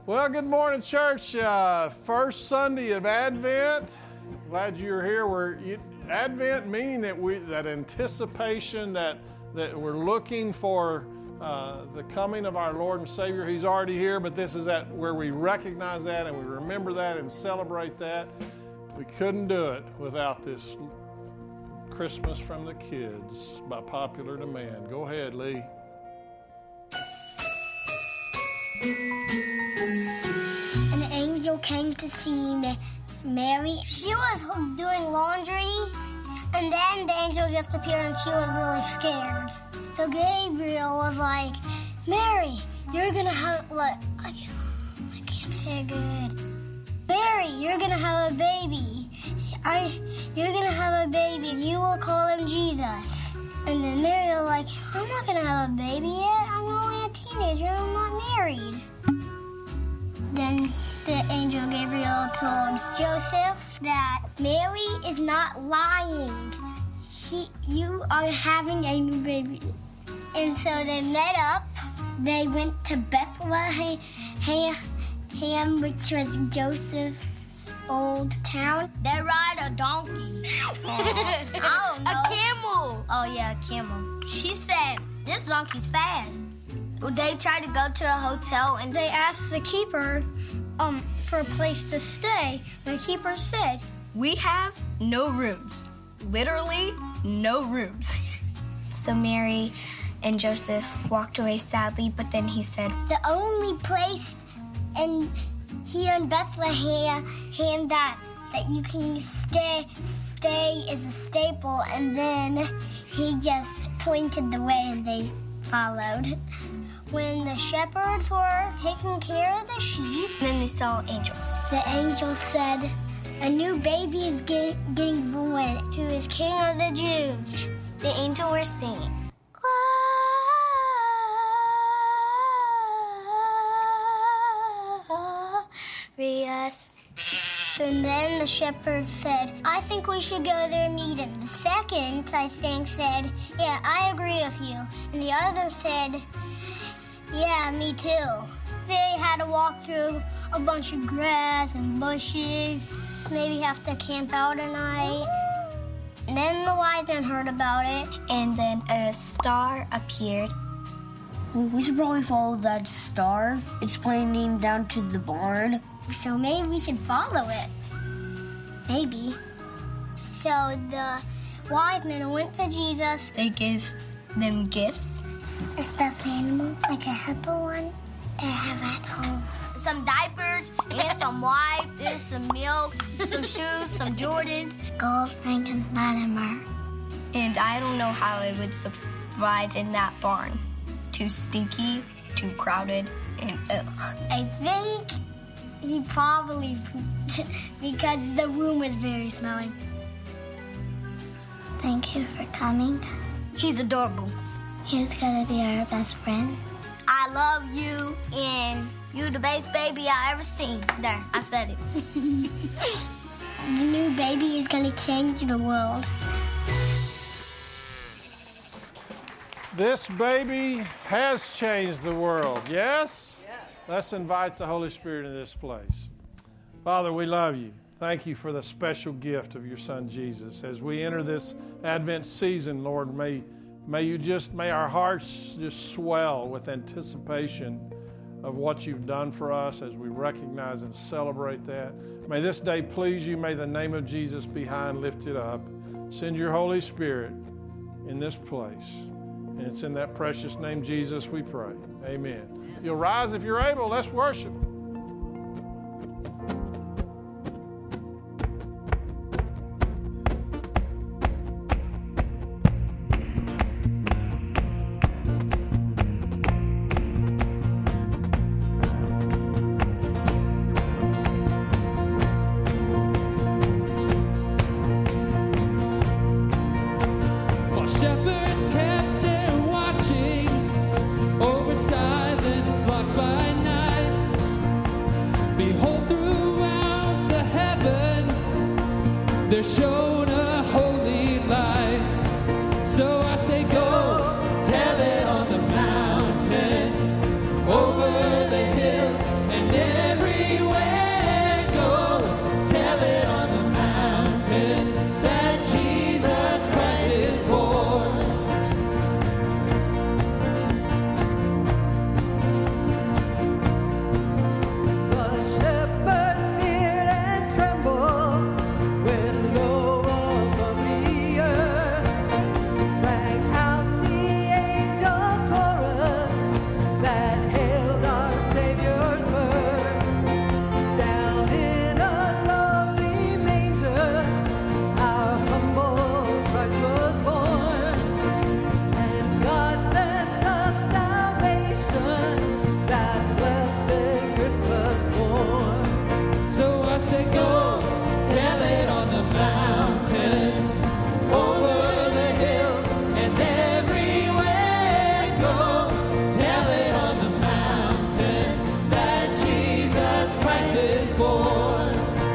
Well, good morning, church. First Sunday of Advent. Glad you're here. Advent meaning that anticipation that we're looking for the coming of our Lord and Savior. He's already here, but this is where we recognize that and we remember that and celebrate that. We couldn't do it without this Christmas from the Kids by popular demand. Go ahead, Lee. An angel came to see Mary. She was doing laundry, and then the angel just appeared and she was really scared. So Gabriel was like, Mary, you're gonna have I can't say it good. Mary, you're gonna have a baby. You're gonna have a baby, and you will call him Jesus. And then Mary was like, I'm not gonna have a baby yet. I'm only a teenager. I'm not married. Then the angel Gabriel told Joseph that Mary is not lying. You are having a new baby. And so they met up. They went to Bethlehem, which was Joseph's old town. They ride a donkey. I don't know. A camel. Oh, yeah, a camel. She said, this donkey's fast. Well, they tried to go to a hotel, and they asked the keeper for a place to stay. The keeper said, we have no rooms. Literally, no rooms. So Mary and Joseph walked away sadly, but then he said, the only place here in Bethlehem that you can stay is a stable. And then he just pointed the way and they followed. When the shepherds were taking care of the sheep, then they saw angels. The angel said, a new baby is getting born, who is King of the Jews. The angel was singing, glorious. And then the shepherd said, I think we should go there and meet him. The second, I think, said, yeah, I agree with you. And the other said, yeah, me too. They had to walk through a bunch of grass and bushes, maybe have to camp out a night. And then the wise men heard about it. And then a star appeared. We should probably follow that star. It's pointing down to the barn. So maybe we should follow it. Maybe. So the wise men went to Jesus. They gave them gifts. A stuffed animal, like a hippo one, that I have at home. Some diapers, and some wipes, and some milk, some shoes, some Jordans. Gold, Franken, Latimer. And I don't know how it would survive in that barn. Too stinky, too crowded, and ugh. I think he probably pooped because the room was very smelly. Thank you for coming. He's adorable. He's gonna be our best friend. I love you, and you the best baby I ever seen. There, I said it. The new baby is gonna change the world. This baby has changed the world, yes? Yes. Let's invite the Holy Spirit in this place. Father, we love you. Thank you for the special gift of your Son, Jesus. As we enter this Advent season, Lord, may our hearts just swell with anticipation of what you've done for us as we recognize and celebrate that. May this day please you. May the name of Jesus be high and lifted up. Send your Holy Spirit in this place. And it's in that precious name, Jesus, we pray. Amen. You'll rise if you're able. Let's worship. Shepherds kept their watching over silent flocks by night. Behold, throughout the heavens there shone a holy light. So I say, go tell it on the mountain, over the hills and born.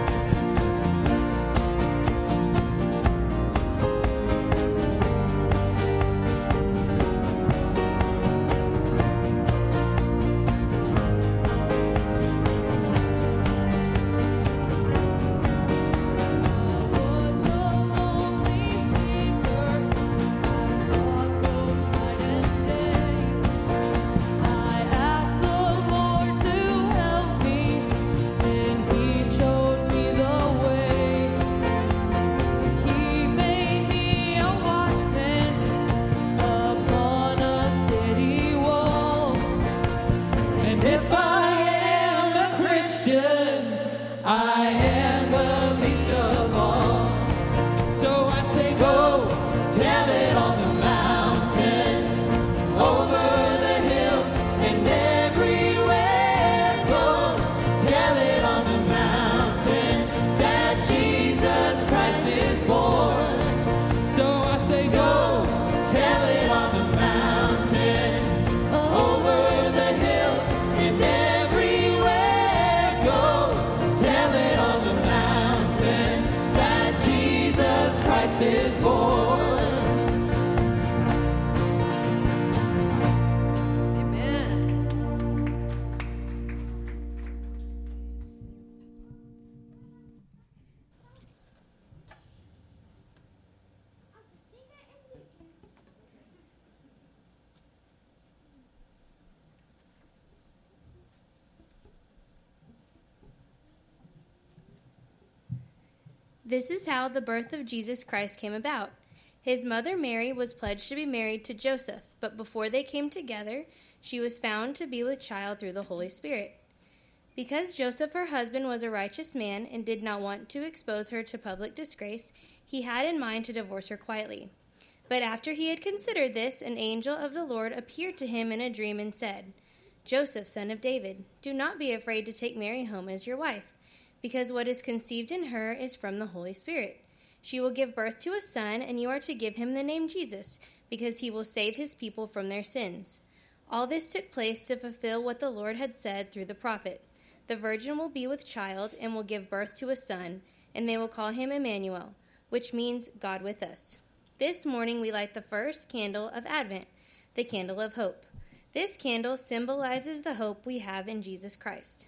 This is how the birth of Jesus Christ came about. His mother Mary was pledged to be married to Joseph, but before they came together, she was found to be with child through the Holy Spirit. Because Joseph, her husband, was a righteous man and did not want to expose her to public disgrace, he had in mind to divorce her quietly. But after he had considered this, an angel of the Lord appeared to him in a dream and said, "Joseph, son of David, do not be afraid to take Mary home as your wife, because what is conceived in her is from the Holy Spirit. She will give birth to a son, and you are to give him the name Jesus, because he will save his people from their sins." All this took place to fulfill what the Lord had said through the prophet. The virgin will be with child and will give birth to a son, and they will call him Emmanuel, which means God with us. This morning we light the first candle of Advent, the candle of hope. This candle symbolizes the hope we have in Jesus Christ.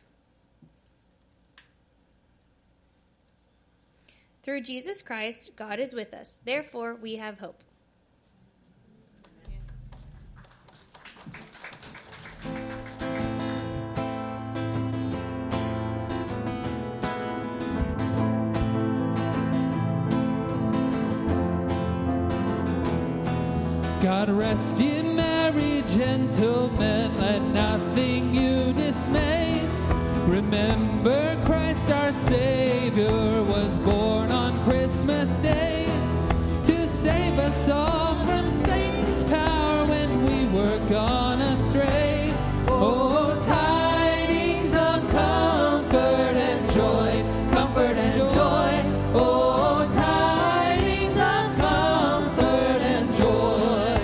Through Jesus Christ, God is with us. Therefore, we have hope. God rest ye merry gentlemen, let nothing you dismay. Remember Christ our Savior was born on Christmas Day to save us all from Satan's power when we were gone astray. Oh, tidings of comfort and joy, comfort and joy. Oh, tidings of comfort and joy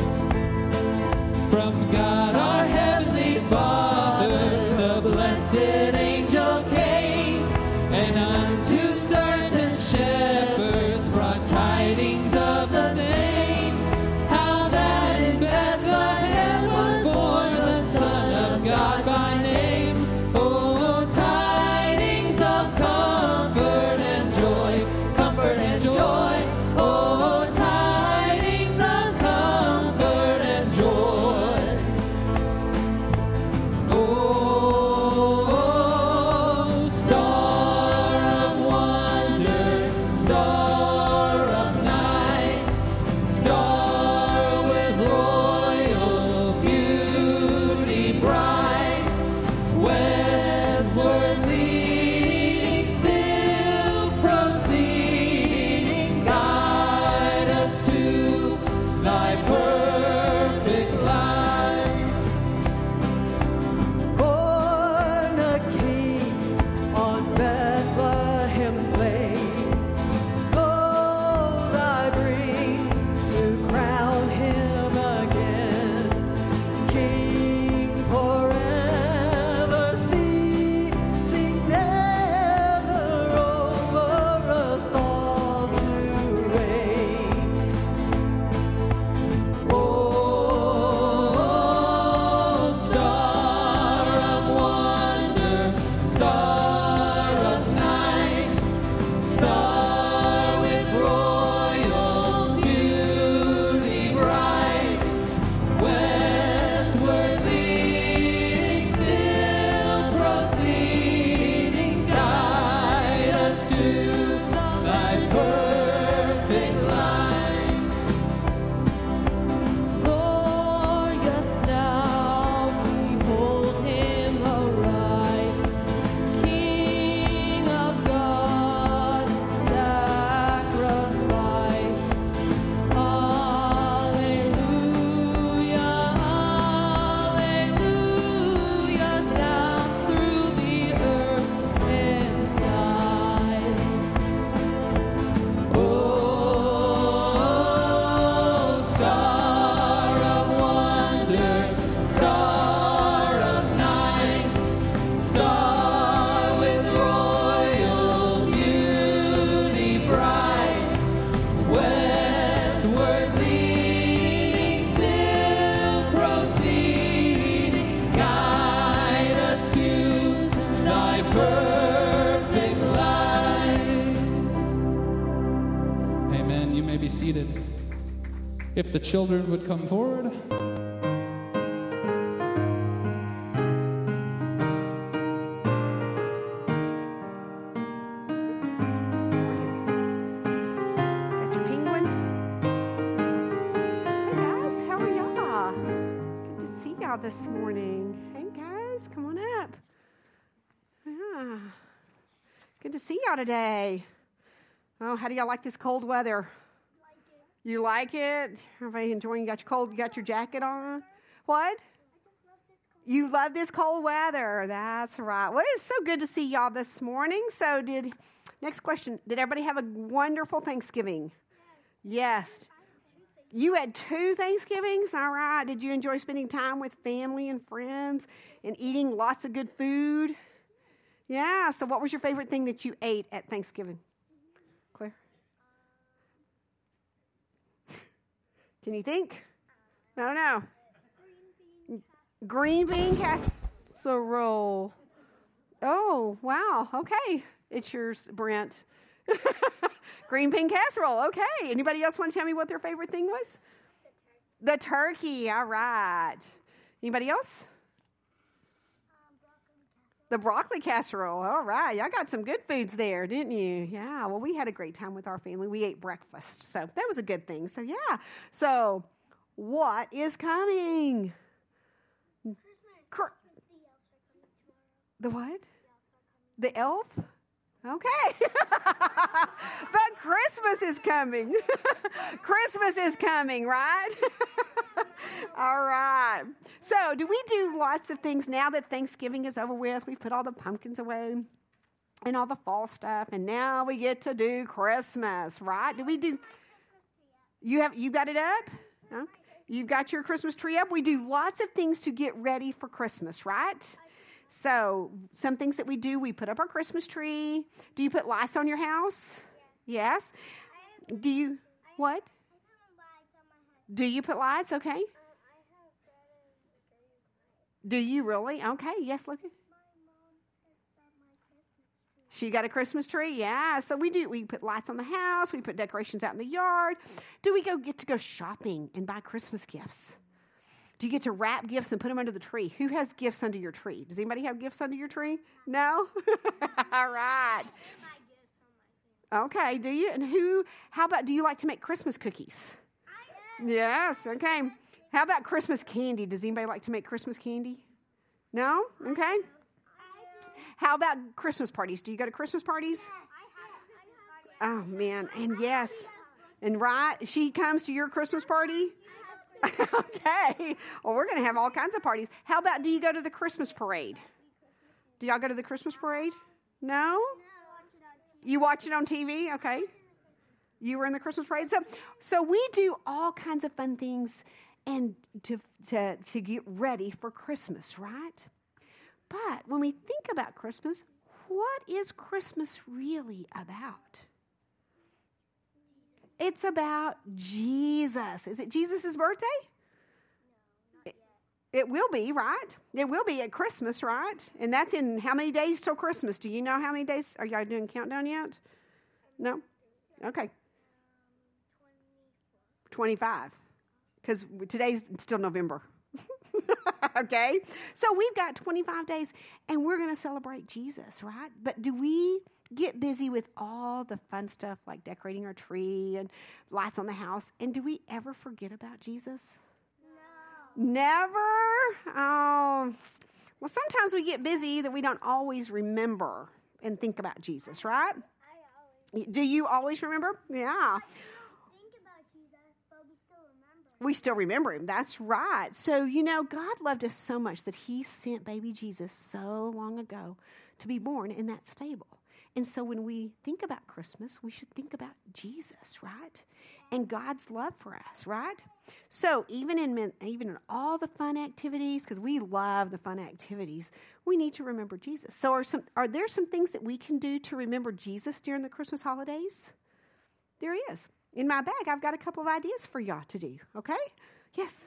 from God our Heavenly Father, the blessed angel came, and unto certain shepherds brought tidings of the same, how that in Bethlehem was born the Son of God by name. Oh, tidings of comfort and joy, comfort and joy. Oh, tidings of comfort and joy. Oh, star with royal beauty bright, westward leading, still proceeding, guide us to thy perfect light. Amen. You may be seated. If the children would come forward. Got your penguin? Hey guys, how are y'all? Good to see y'all this morning. Hey guys, come on up. Yeah. Good to see y'all today. Oh, how do y'all like this cold weather? You like it? Everybody enjoying? You got your jacket on? What? You love this cold weather. That's right. Well, it's so good to see y'all this morning. So next question, did everybody have a wonderful Thanksgiving? Yes. You had 2 Thanksgivings? All right. Did you enjoy spending time with family and friends and eating lots of good food? Yeah. So what was your favorite thing that you ate at Thanksgiving? Claire? Can you think? I don't know. Green bean casserole. Oh, wow. Okay. It's yours, Brent. Green bean casserole. Okay. Anybody else want to tell me what their favorite thing was? The turkey. All right. Anybody else? The broccoli casserole. All right. Y'all got some good foods there, didn't you? Yeah. Well, we had a great time with our family. We ate breakfast. So that was a good thing. So, yeah. So, what is coming? The what? The elf? Okay. But Christmas is coming. Christmas is coming, right? All right. So, do we do lots of things now that Thanksgiving is over with? We put all the pumpkins away and all the fall stuff, and now we get to do Christmas, right? Do we do? You got it up? Okay. You've got your Christmas tree up. We do lots of things to get ready for Christmas, right? So, some things that we do, we put up our Christmas tree. Do you put lights on your house? Yes. Do you, what? Do you put lights? Okay. Do you really? Okay. Yes, look. She got a Christmas tree? Yeah. So we do. We put lights on the house. We put decorations out in the yard. Do we get to go shopping and buy Christmas gifts? Do you get to wrap gifts and put them under the tree? Who has gifts under your tree? Does anybody have gifts under your tree? No? All right. Okay. Do you? And how about, do you like to make Christmas cookies? Yes. Okay. How about Christmas candy? Does anybody like to make Christmas candy? No? Okay. How about Christmas parties? Do you go to Christmas parties? Oh, man. And yes. And right, she comes to your Christmas party? Okay. Well, we're going to have all kinds of parties. How about, do you go to the Christmas parade? Do y'all go to the Christmas parade? No? You watch it on TV? Okay. You were in the Christmas parade? So we do all kinds of fun things and to get ready for Christmas, right? But when we think about Christmas, what is Christmas really about? It's about Jesus. Is it Jesus' birthday? It will be, right? It will be at Christmas, right? And that's in how many days till Christmas? Do you know how many days? Are y'all doing countdown yet? No? Okay. 25. Because today's still November. Okay? So we've got 25 days, and we're going to celebrate Jesus, right? But do we get busy with all the fun stuff like decorating our tree and lights on the house? And do we ever forget about Jesus? No. Never? Oh. Well, sometimes we get busy that we don't always remember and think about Jesus, right? Do you always remember? Yeah. We still remember him. That's right. So, God loved us so much that he sent baby Jesus so long ago to be born in that stable. And so when we think about Christmas, we should think about Jesus, right? And God's love for us, right? So even in all the fun activities, because we love the fun activities, we need to remember Jesus. So are there some things that we can do to remember Jesus during the Christmas holidays? There is. In my bag, I've got a couple of ideas for y'all to do, okay? Yes?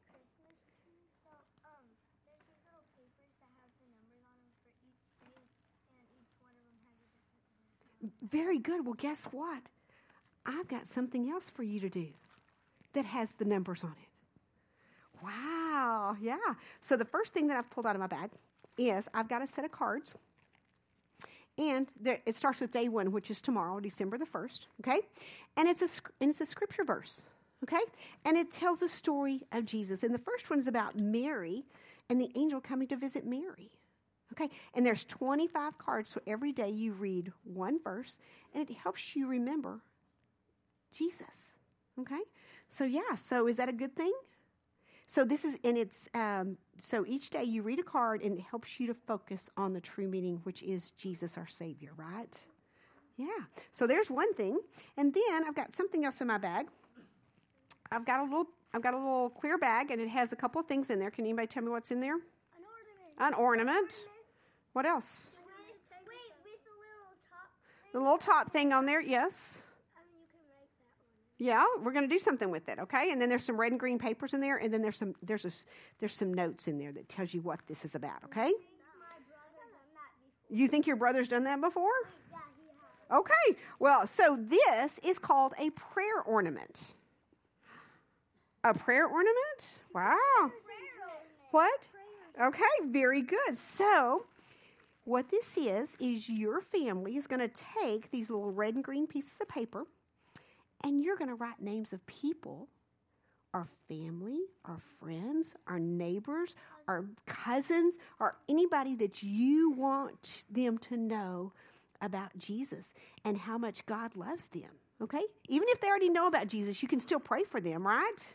Very good. Well, guess what? I've got something else for you to do that has the numbers on it. Wow. Yeah. So the first thing that I've pulled out of my bag is I've got a set of cards. And it starts with day 1, which is tomorrow, December the 1st. Okay? And it's a scripture verse. Okay? And it tells a story of Jesus. And the first one is about Mary and the angel coming to visit Mary. Okay, and there's 25 cards, so every day you read one verse, and it helps you remember Jesus. Okay, so is that a good thing? So so each day you read a card, and it helps you to focus on the true meaning, which is Jesus, our Savior, right? Yeah, so there's one thing, and then I've got something else in my bag. I've got a little clear bag, and it has a couple of things in there. Can anybody tell me what's in there? An ornament. What else? Wait, with the little top thing. The little top thing on there, yes. You can make that one. Yeah, we're going to do something with it, okay? And then there's some red and green papers in there, and then there's some notes in there that tells you what this is about, okay? My brother done that before. You think your brother's done that before? Yeah, he has. Okay. Well, so this is called a prayer ornament. A prayer ornament? Wow. What? Okay, very good. So what this is your family is going to take these little red and green pieces of paper, and you're going to write names of people, our family, our friends, our neighbors, our cousins, or anybody that you want them to know about Jesus and how much God loves them, okay? Even if they already know about Jesus, you can still pray for them, right?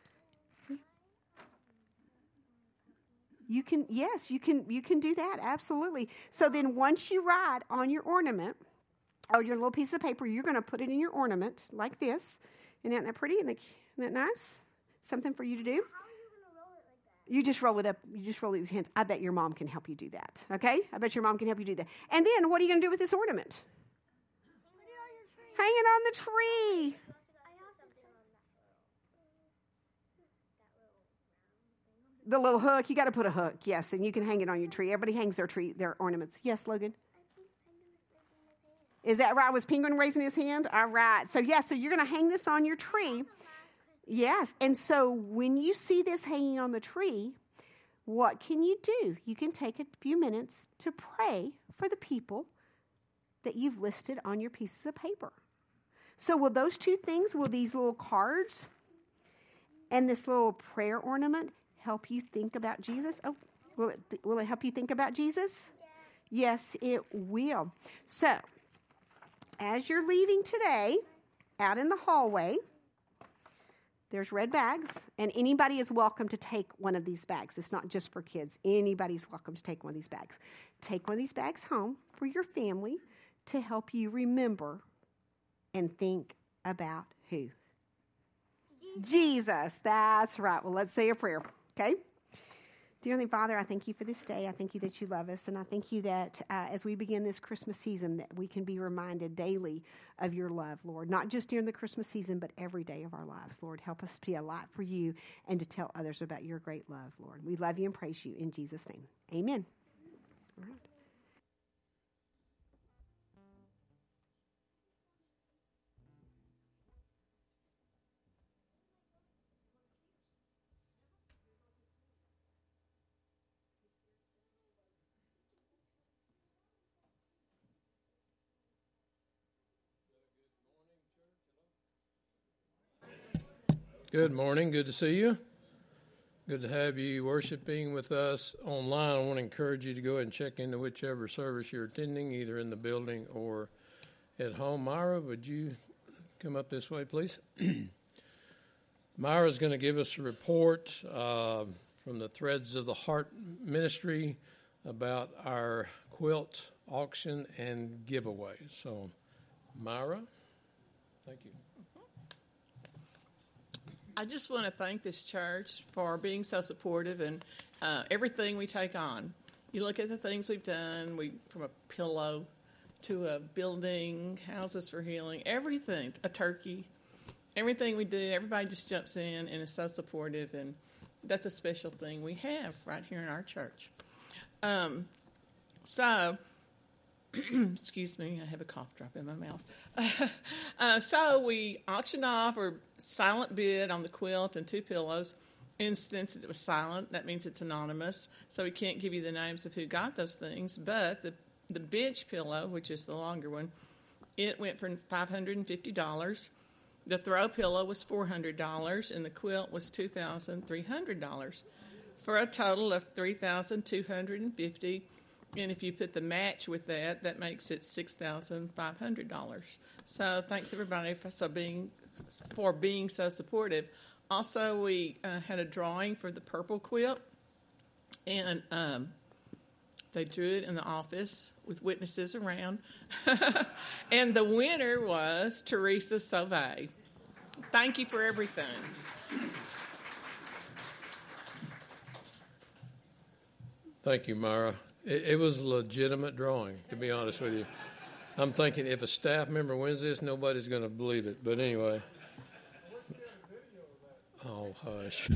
You can do that, absolutely. So then once you write on your ornament, or your little piece of paper, you're going to put it in your ornament like this. Isn't that pretty? Isn't that nice? Something for you to do? How are you going to roll it like that? You just roll it up. You just roll it with your hands. I bet your mom can help you do that, okay? I bet your mom can help you do that. And then what are you going to do with this ornament? Put it on your tree. Hang it on the tree. I have something on that The little hook. You got to put a hook, yes, and you can hang it on your tree. Everybody hangs their ornaments. Yes, Logan? Is that right? Was Penguin raising his hand? All right. So, so you're going to hang this on your tree. Yes. And so when you see this hanging on the tree, what can you do? You can take a few minutes to pray for the people that you've listed on your pieces of paper. So will those two things, will these little cards and this little prayer ornament help you think about Jesus? Oh, will it help you think about Jesus? Yes, it will. So, as you're leaving today, out in the hallway, there's red bags, and anybody is welcome to take one of these bags. It's not just for kids. Anybody's welcome to take one of these bags. Take one of these bags home for your family to help you remember and think about who? Jesus. That's right. Well, let's say a prayer, okay? Dear Heavenly Father, I thank you for this day. I thank you that you love us, and I thank you that as we begin this Christmas season, that we can be reminded daily of your love, Lord, not just during the Christmas season, but every day of our lives. Lord, help us to be a light for you and to tell others about your great love, Lord. We love you and praise you in Jesus' name. Amen. All right. Good morning. Good to see you. Good to have you worshiping with us online. I want to encourage you to go ahead and check into whichever service you're attending, either in the building or at home. Myra, would you come up this way, please? Myra's going to give us a report from the Threads of the Heart Ministry about our quilt auction and giveaway. So, Myra, thank you. I just want to thank this church for being so supportive and everything we take on. You look at the things we've done, from a pillow to a building, houses for healing, everything, a turkey, everything we do, everybody just jumps in and is so supportive, and that's a special thing we have right here in our church. Excuse me, I have a cough drop in my mouth. So we auctioned off or silent bid on the quilt and 2 pillows. And since it was silent, that means it's anonymous, so we can't give you the names of who got those things. But the bench pillow, which is the longer one, it went for $550. The throw pillow was $400, and the quilt was $2,300, for a total of $3,250. And if you put the match with that, that makes it $6,500. So thanks everybody for being so supportive. Also, we had a drawing for the purple quilt, and they drew it in the office with witnesses around. And the winner was Teresa Sauvé. Thank you for everything. Thank you, Myra. It was a legitimate drawing, to be honest with you. I'm thinking if a staff member wins this, nobody's going to believe it. But anyway. Oh, hush.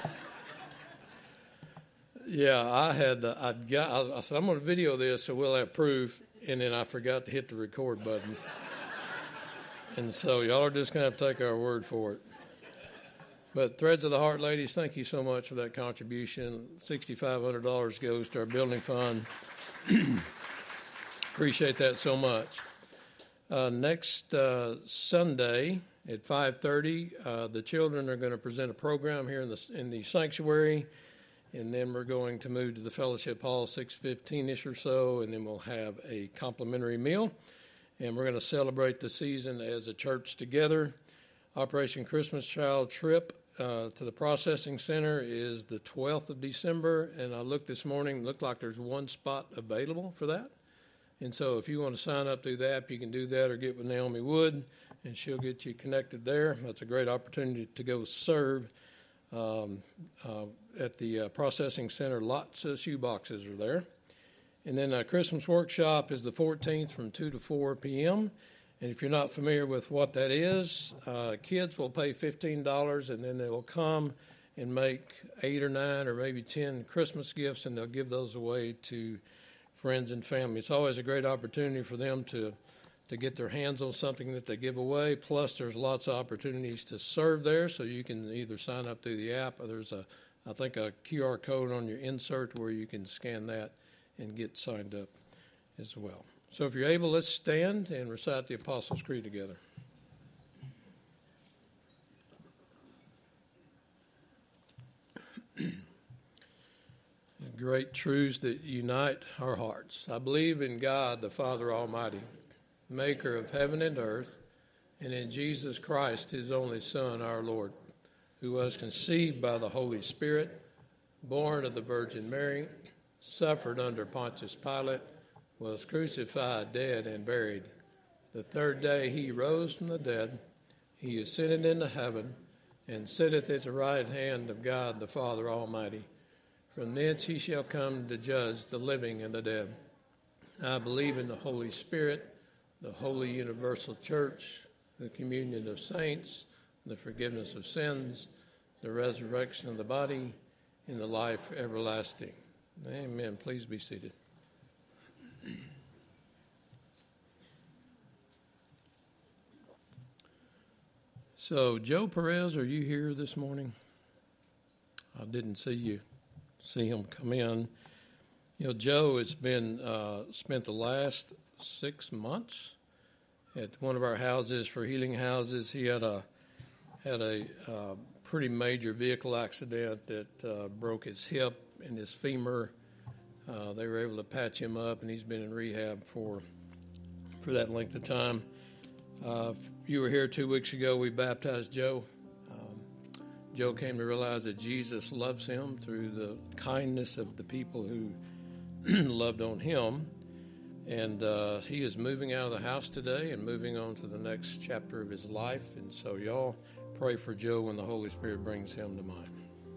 Yeah, I said, I'm going to video this so we'll have proof, and then I forgot to hit the record button. And so y'all are just going to have to take our word for it. But Threads of the Heart ladies, thank you so much for that contribution. $6,500 goes to our building fund. Appreciate that so much. Next Sunday at 5:30, the children are going to present a program here in the sanctuary, and then we're going to move to the fellowship hall 6:15ish or so, and then we'll have a complimentary meal, and we're going to celebrate the season as a church together. Operation Christmas Child trip to the processing center is the 12th of December, and I looked this morning, looked like there's one spot available for that. And so if you want to sign up through the app, you can do that or get with Naomi Wood, and she'll get you connected there. That's a great opportunity to go serve at the processing center. Lots of shoe boxes are there. And then a Christmas workshop is the 14th from 2 to 4 p.m., and if you're not familiar with what that is, kids will pay $15, and then they will come and make 8 or 9 or maybe 10 Christmas gifts, and they'll give those away to friends and family. It's always a great opportunity for them to get their hands on something that they give away. Plus, there's lots of opportunities to serve there, so you can either sign up through the app, or there's I think a QR code on your insert where you can scan that and get signed up as well. So if you're able, let's stand and recite the Apostles' Creed together. Great truths that unite our hearts. I believe in God, the Father Almighty, maker of heaven and earth, and in Jesus Christ, his only Son, our Lord, who was conceived by the Holy Spirit, born of the Virgin Mary, suffered under Pontius Pilate, was crucified, dead, and buried. The third day he rose from the dead. He ascended into heaven and sitteth at the right hand of God the Father Almighty. From thence he shall come to judge the living and the dead. I believe in the Holy Spirit, the holy universal church, the communion of saints, the forgiveness of sins, the resurrection of the body, and the life everlasting. Amen. Please be seated. So, Joe Perez, are you here this morning? I didn't see him come in. You know, Joe has been spent the last 6 months at one of our houses for healing houses. He had a pretty major vehicle accident that broke his hip and his femur. They were able to patch him up, and he's been in rehab for that length of time. If you were here 2 weeks ago, we baptized Joe. Joe came to realize that Jesus loves him through the kindness of the people who loved on him. And he is moving out of the house today and moving on to the next chapter of his life. And so y'all pray for Joe when the Holy Spirit brings him to mind.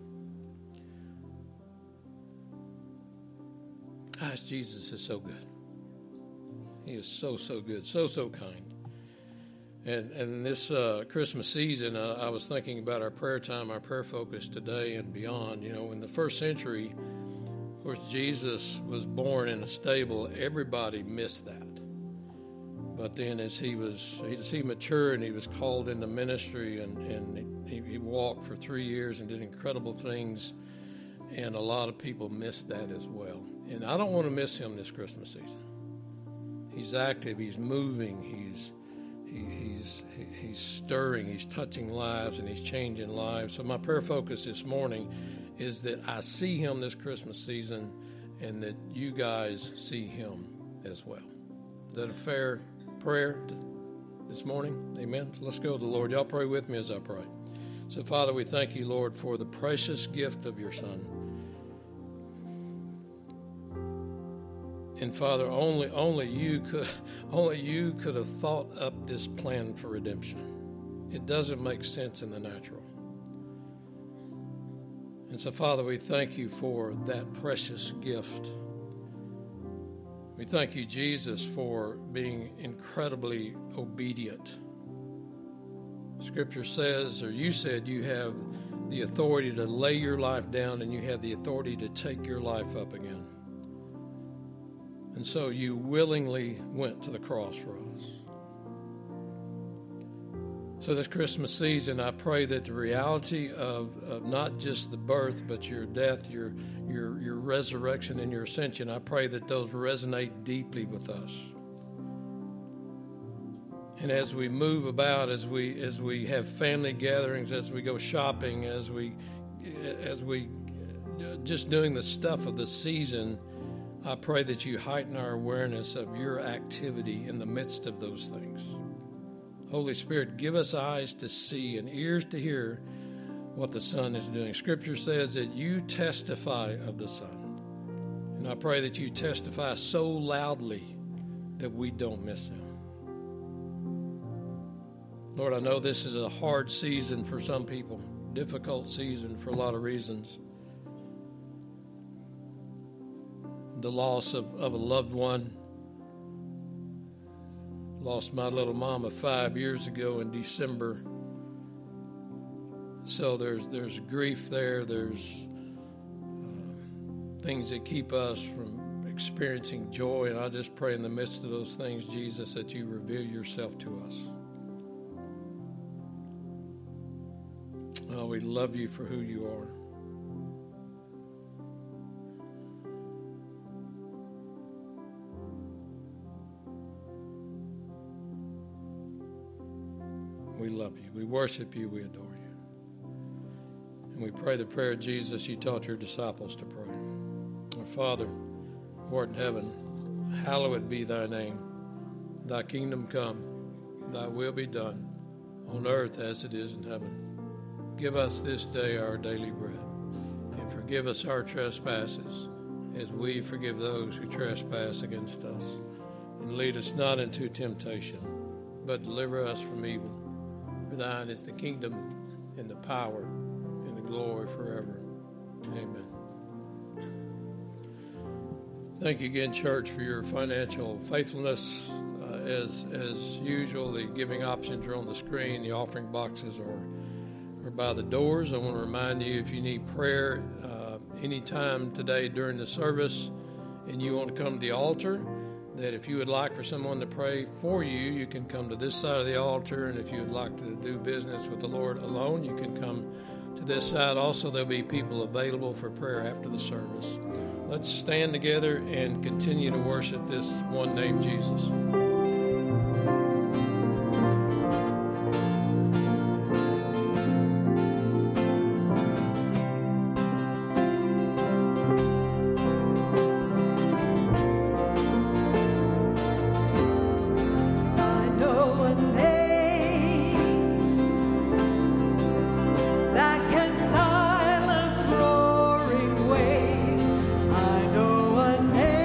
Gosh, Jesus is so good. He is so, so good, so, so kind. And this Christmas season, I was thinking about our prayer time, our prayer focus today and beyond. You know, in the first century, of course, Jesus was born in a stable. Everybody missed that. But then as he matured and he was called into ministry and he walked for 3 years and did incredible things, and a lot of people missed that as well. And I don't want to miss him this Christmas season. He's active, he's moving, he's stirring, he's touching lives, and he's changing lives. So my prayer focus this morning is that I see him this Christmas season and that you guys see him as well. Is that a fair prayer this morning? Amen. So let's go to the Lord. Y'all pray with me as I pray. So, Father, we thank you, Lord, for the precious gift of your Son. And Father, only you could have thought up this plan for redemption. It doesn't make sense in the natural. And so, Father, we thank you for that precious gift. We thank you, Jesus, for being incredibly obedient. Scripture says, or you said, you have the authority to lay your life down and you have the authority to take your life up again. And so you willingly went to the cross for us. So this Christmas season, I pray that the reality of not just the birth, but your death, your resurrection, and your ascension, I pray that those resonate deeply with us. And as we move about, as we have family gatherings, as we go shopping, as we just doing the stuff of the season, I pray that you heighten our awareness of your activity in the midst of those things. Holy Spirit, give us eyes to see and ears to hear what the Son is doing. Scripture says that you testify of the Son. And I pray that you testify so loudly that we don't miss him. Lord, I know this is a hard season for some people, difficult season for a lot of reasons. The loss of a loved one. Lost my little mama 5 years ago in December. So there's grief there. There's things that keep us from experiencing joy. And I just pray in the midst of those things, Jesus, that you reveal yourself to us. Oh, we love you for who you are. We love you. We worship you. We adore you. And we pray the prayer of Jesus you taught your disciples to pray. Our Father, who art in heaven, hallowed be thy name. Thy kingdom come, thy will be done, on earth as it is in heaven. Give us this day our daily bread, and forgive us our trespasses, as we forgive those who trespass against us. And lead us not into temptation, but deliver us from evil. For thine is the kingdom, and the power, and the glory forever. Amen. Thank you again, church, for your financial faithfulness. As usual, the giving options are on the screen. The offering boxes are by the doors. I want to remind you, if you need prayer anytime today during the service and you want to come to the altar, that if you would like for someone to pray for you, you can come to this side of the altar. And if you would like to do business with the Lord alone, you can come to this side. Also, there'll be people available for prayer after the service. Let's stand together and continue to worship this one named Jesus. Silence roaring waves. I know a name.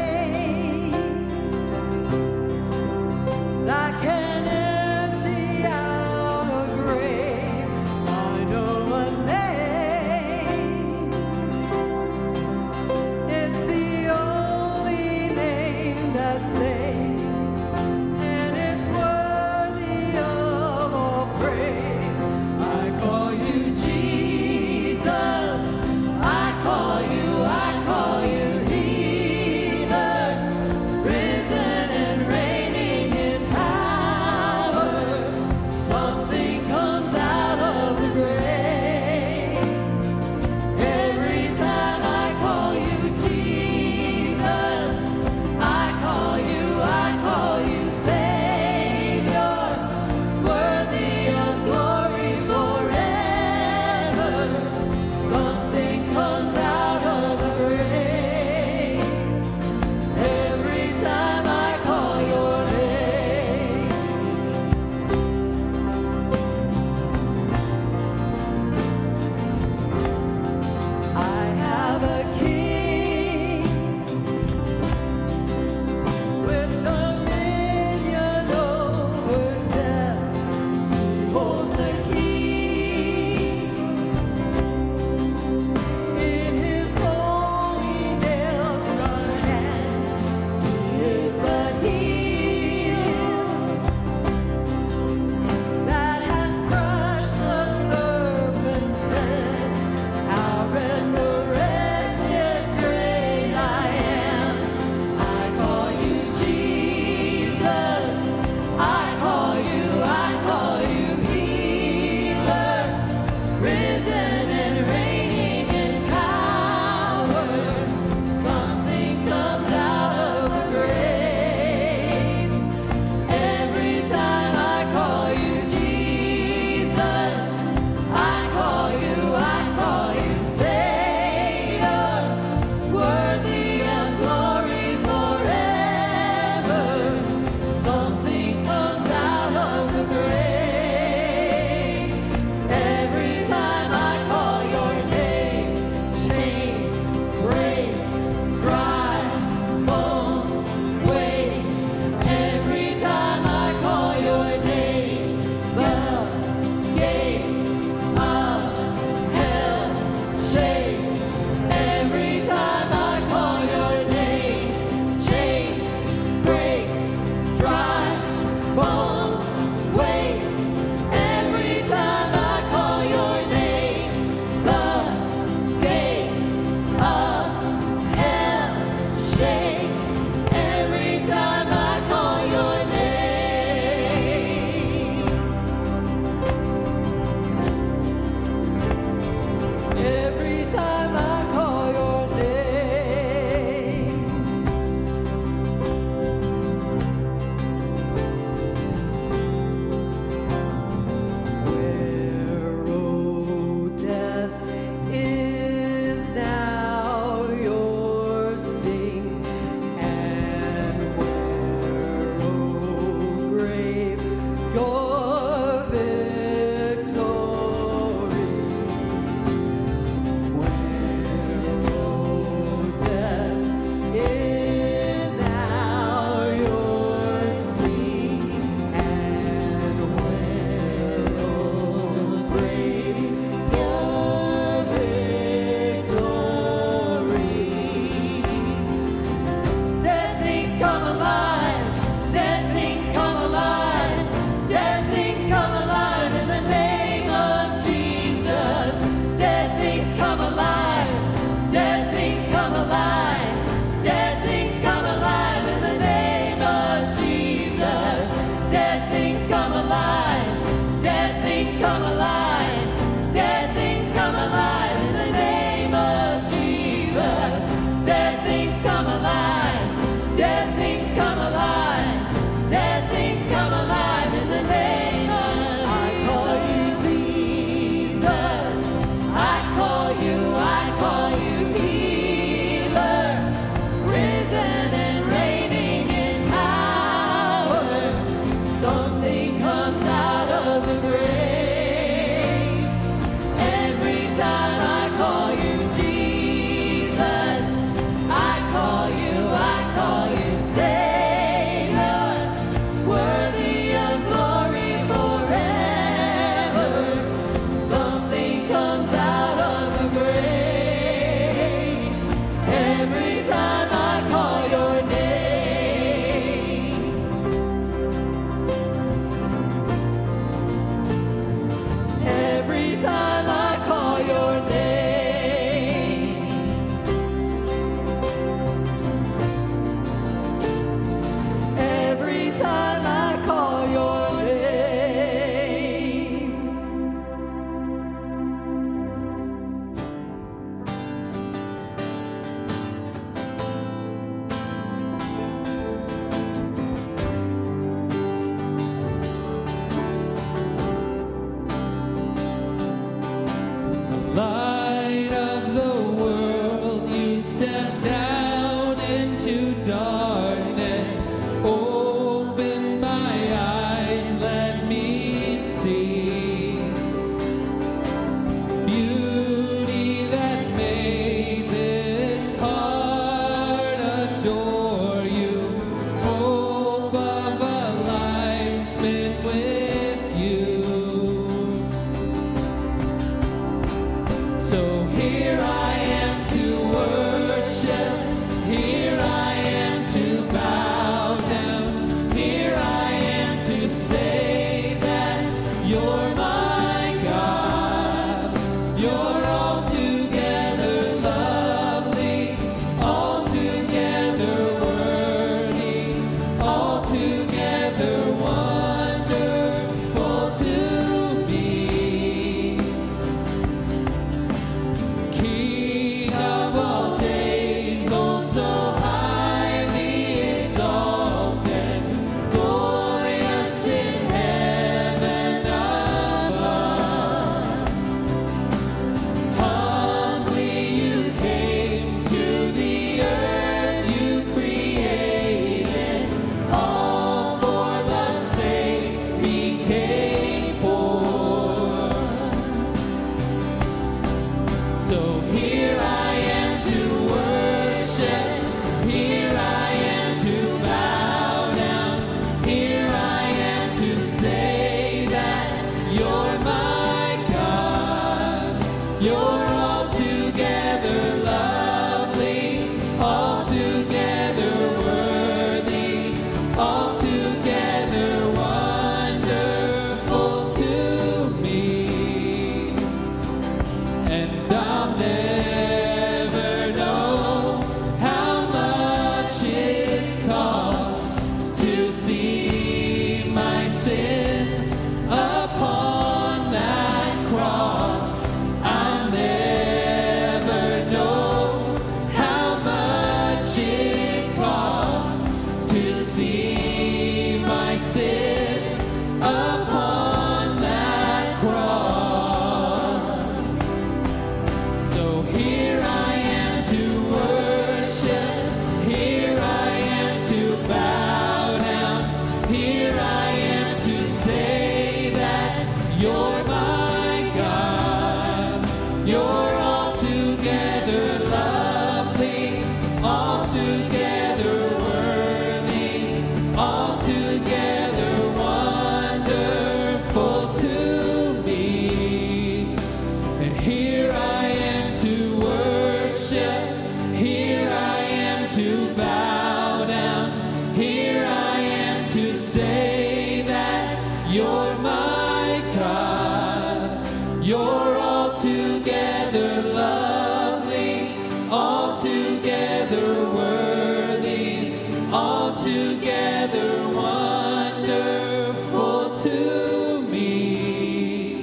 see my sin upon that cross. I'll never know how much it costs to see my sin upon that cross. So here I am to worship, here I am to bow down, here I am to say that you're my God. You're altogether lovely, altogether worthy, altogether wonderful to me. And here I am to worship, here I am to bow down, here I am to say that you're my God. You're altogether lovely, altogether worthy, altogether wonderful to me.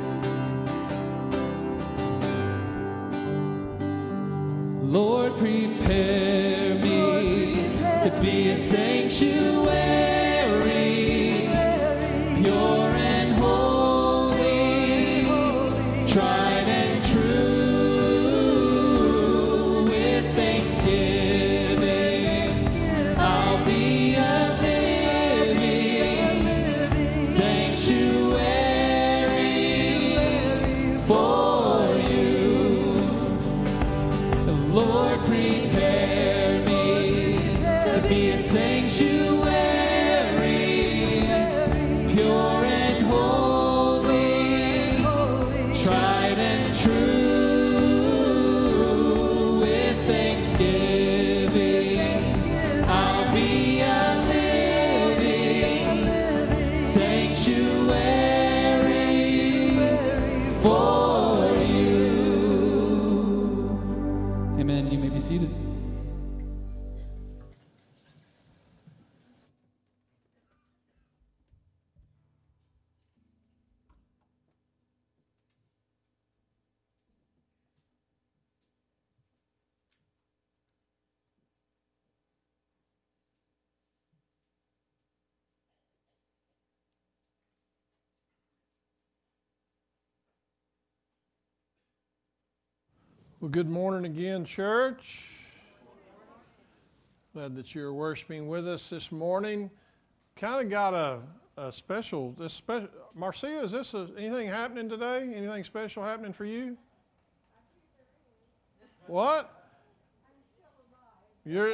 Lord, prepare me to be a sanctuary, pure and holy, tried and true. With thanksgiving, I'll be a living sanctuary for you. Lord, prepare me to be a sanctuary, pure and holy, tried and true. With thanksgiving, I'll be a living sanctuary for you. Amen. You may be seated. Well, good morning again, church. Glad that you're worshiping with us this morning. Kind of got a special. Marcia, is this anything happening today? Anything special happening for you? What? You're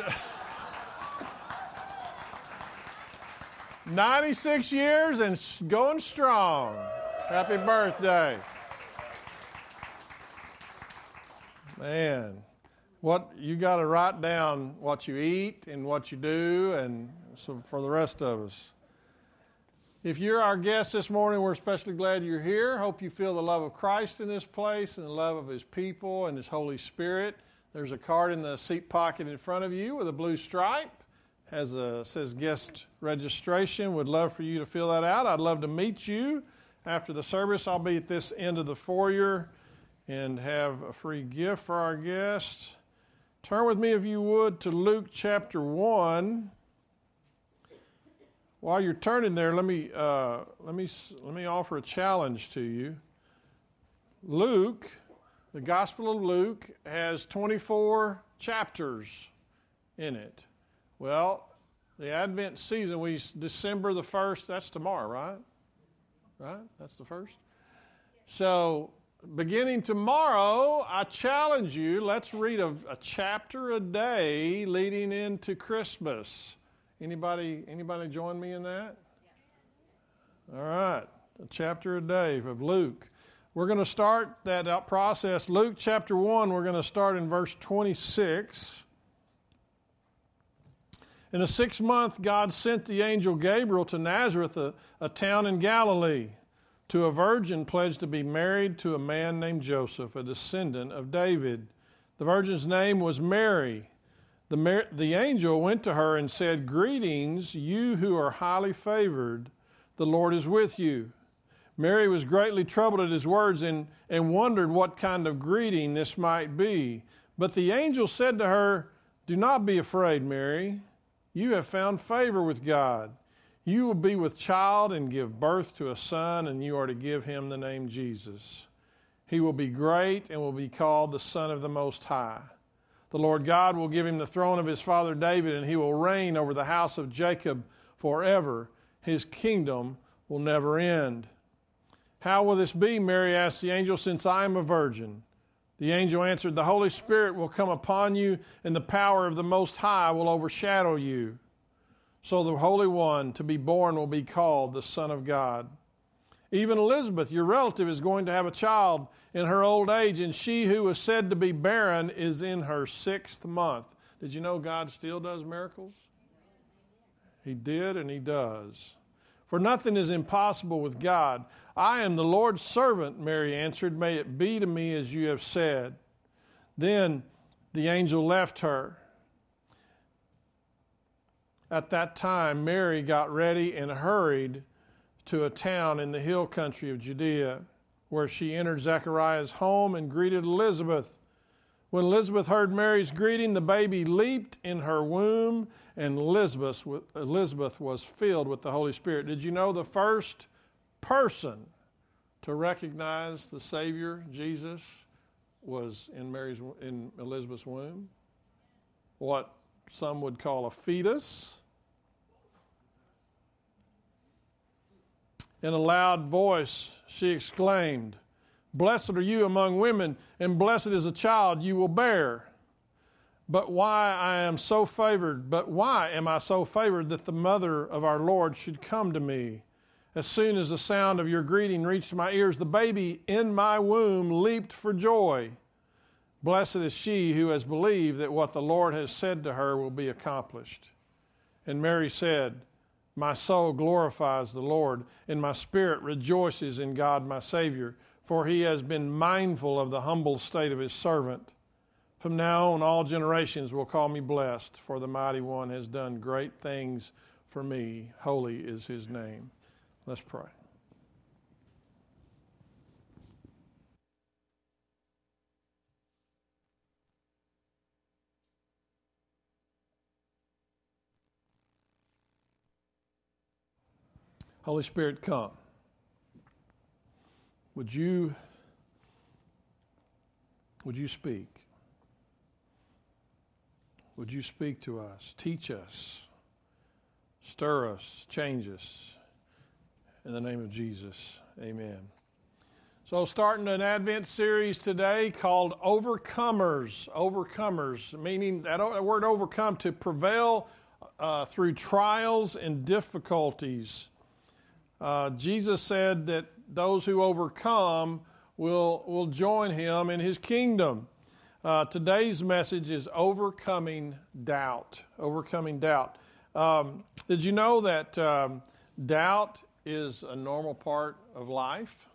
96 years and going strong. Happy birthday. Man, what you got to write down what you eat and what you do, and so for the rest of us. If you're our guest this morning, we're especially glad you're here. Hope you feel the love of Christ in this place and the love of His people and His Holy Spirit. There's a card in the seat pocket in front of you with a blue stripe. Says guest registration. Would love for you to fill that out. I'd love to meet you after the service. I'll be at this end of the foyer and have a free gift for our guests. Turn with me, if you would, to Luke chapter 1. While you're turning there, let me offer a challenge to you. Luke, the Gospel of Luke, has 24 chapters in it. Well, the Advent season, December the 1st, that's tomorrow, right? Right? That's the 1st? So, beginning tomorrow, I challenge you, let's read a chapter a day leading into Christmas. Anybody join me in that? All right, a chapter a day of Luke. We're going to start that process. Luke chapter 1, we're going to start in verse 26. In the 6th month, God sent the angel Gabriel to Nazareth, a town in Galilee, to a virgin pledged to be married to a man named Joseph, a descendant of David. The virgin's name was Mary. The angel went to her and said, "Greetings, you who are highly favored. The Lord is with you." Mary was greatly troubled at his words and wondered what kind of greeting this might be. But the angel said to her, "Do not be afraid, Mary. You have found favor with God. You will be with child and give birth to a son, and you are to give him the name Jesus. He will be great and will be called the Son of the Most High. The Lord God will give him the throne of his father David, and he will reign over the house of Jacob forever. His kingdom will never end." "How will this be?" Mary asked the angel, "since I am a virgin?" The angel answered, "The Holy Spirit will come upon you, and the power of the Most High will overshadow you. So the Holy One to be born will be called the Son of God. Even Elizabeth, your relative, is going to have a child in her old age, and she who was said to be barren is in her 6th month." Did you know God still does miracles? He did and he does. "For nothing is impossible with God. I am the Lord's servant," Mary answered. "May it be to me as you have said." Then the angel left her. At that time, Mary got ready and hurried to a town in the hill country of Judea, where she entered Zechariah's home and greeted Elizabeth. When Elizabeth heard Mary's greeting, the baby leaped in her womb, and Elizabeth was filled with the Holy Spirit. Did you know the first person to recognize the Savior, Jesus, was in Elizabeth's womb? What some would call a fetus. In a loud voice, she exclaimed, "Blessed are you among women, and blessed is the child you will bear. But why am I so favored that the mother of our Lord should come to me? As soon as the sound of your greeting reached my ears, the baby in my womb leaped for joy. Blessed is she who has believed that what the Lord has said to her will be accomplished." And Mary said, "My soul glorifies the Lord, and my spirit rejoices in God my Savior, for he has been mindful of the humble state of his servant. From now on, all generations will call me blessed, for the Mighty One has done great things for me. Holy is his name." Let's pray. Holy Spirit, come. Would you speak? Would you speak to us? Teach us. Stir us. Change us. In the name of Jesus, amen. So starting an Advent series today called Overcomers. Overcomers, meaning that word overcome, to prevail through trials and difficulties. Jesus said that those who overcome will join him in his kingdom. Today's message is overcoming doubt. Overcoming doubt. Did you know that doubt is a normal part of life?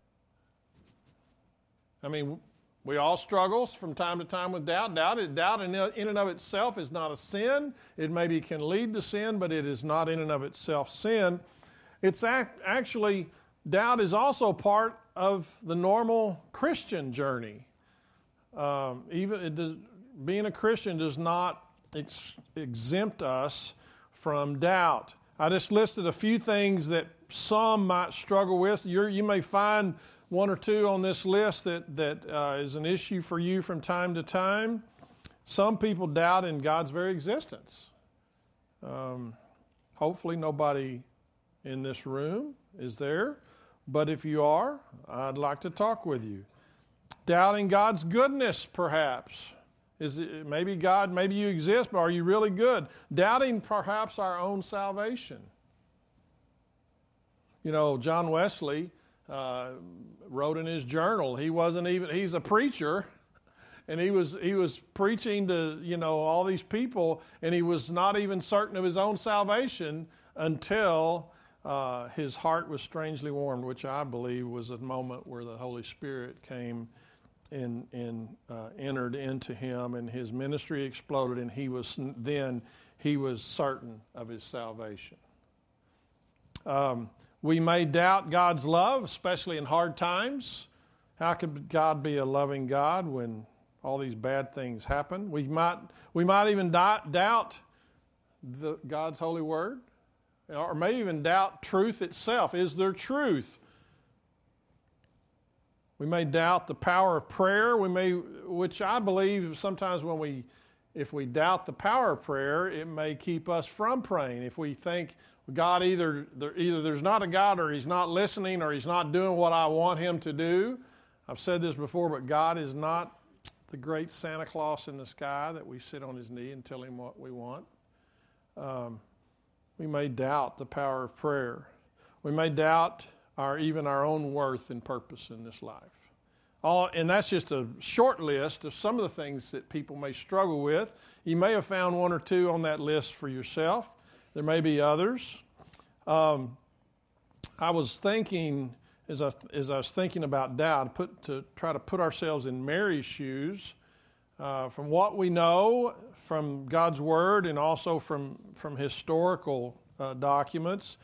I mean, we all struggle from time to time with doubt. Doubt in and of itself is not a sin. It maybe can lead to sin, but it is not in and of itself sin. It's actually, doubt is also part of the normal Christian journey. Being a Christian does not exempt us from doubt. I just listed a few things that some might struggle with. You may find one or two on this list that is an issue for you from time to time. Some people doubt in God's very existence. Hopefully nobody in this room is there, but if you are, I'd like to talk with you. Doubting God's goodness, perhaps. Is it maybe God, maybe you exist, but are you really good? Doubting perhaps our own salvation. You know, John Wesley wrote in his journal, he's a preacher, and he was preaching to, all these people, and he was not even certain of his own salvation until his heart was strangely warmed, which I believe was a moment where the Holy Spirit came entered into him, and his ministry exploded, and he was certain of his salvation. We may doubt God's love, especially in hard times. How could God be a loving God when all these bad things happen? We might even doubt God's holy word, or may even doubt truth itself. Is there truth? We may doubt the power of prayer. Which I believe sometimes if we doubt the power of prayer, it may keep us from praying. If we think God either there's not a God, or He's not listening, or He's not doing what I want Him to do. I've said this before, but God is not the great Santa Claus in the sky that we sit on His knee and tell Him what we want. We may doubt the power of prayer. We may doubt even our own worth and purpose in this life. And that's just a short list of some of the things that people may struggle with. You may have found one or two on that list for yourself. There may be others. I was thinking, as I was thinking about doubt, to try to put ourselves in Mary's shoes, from what we know from God's Word and also from historical documents.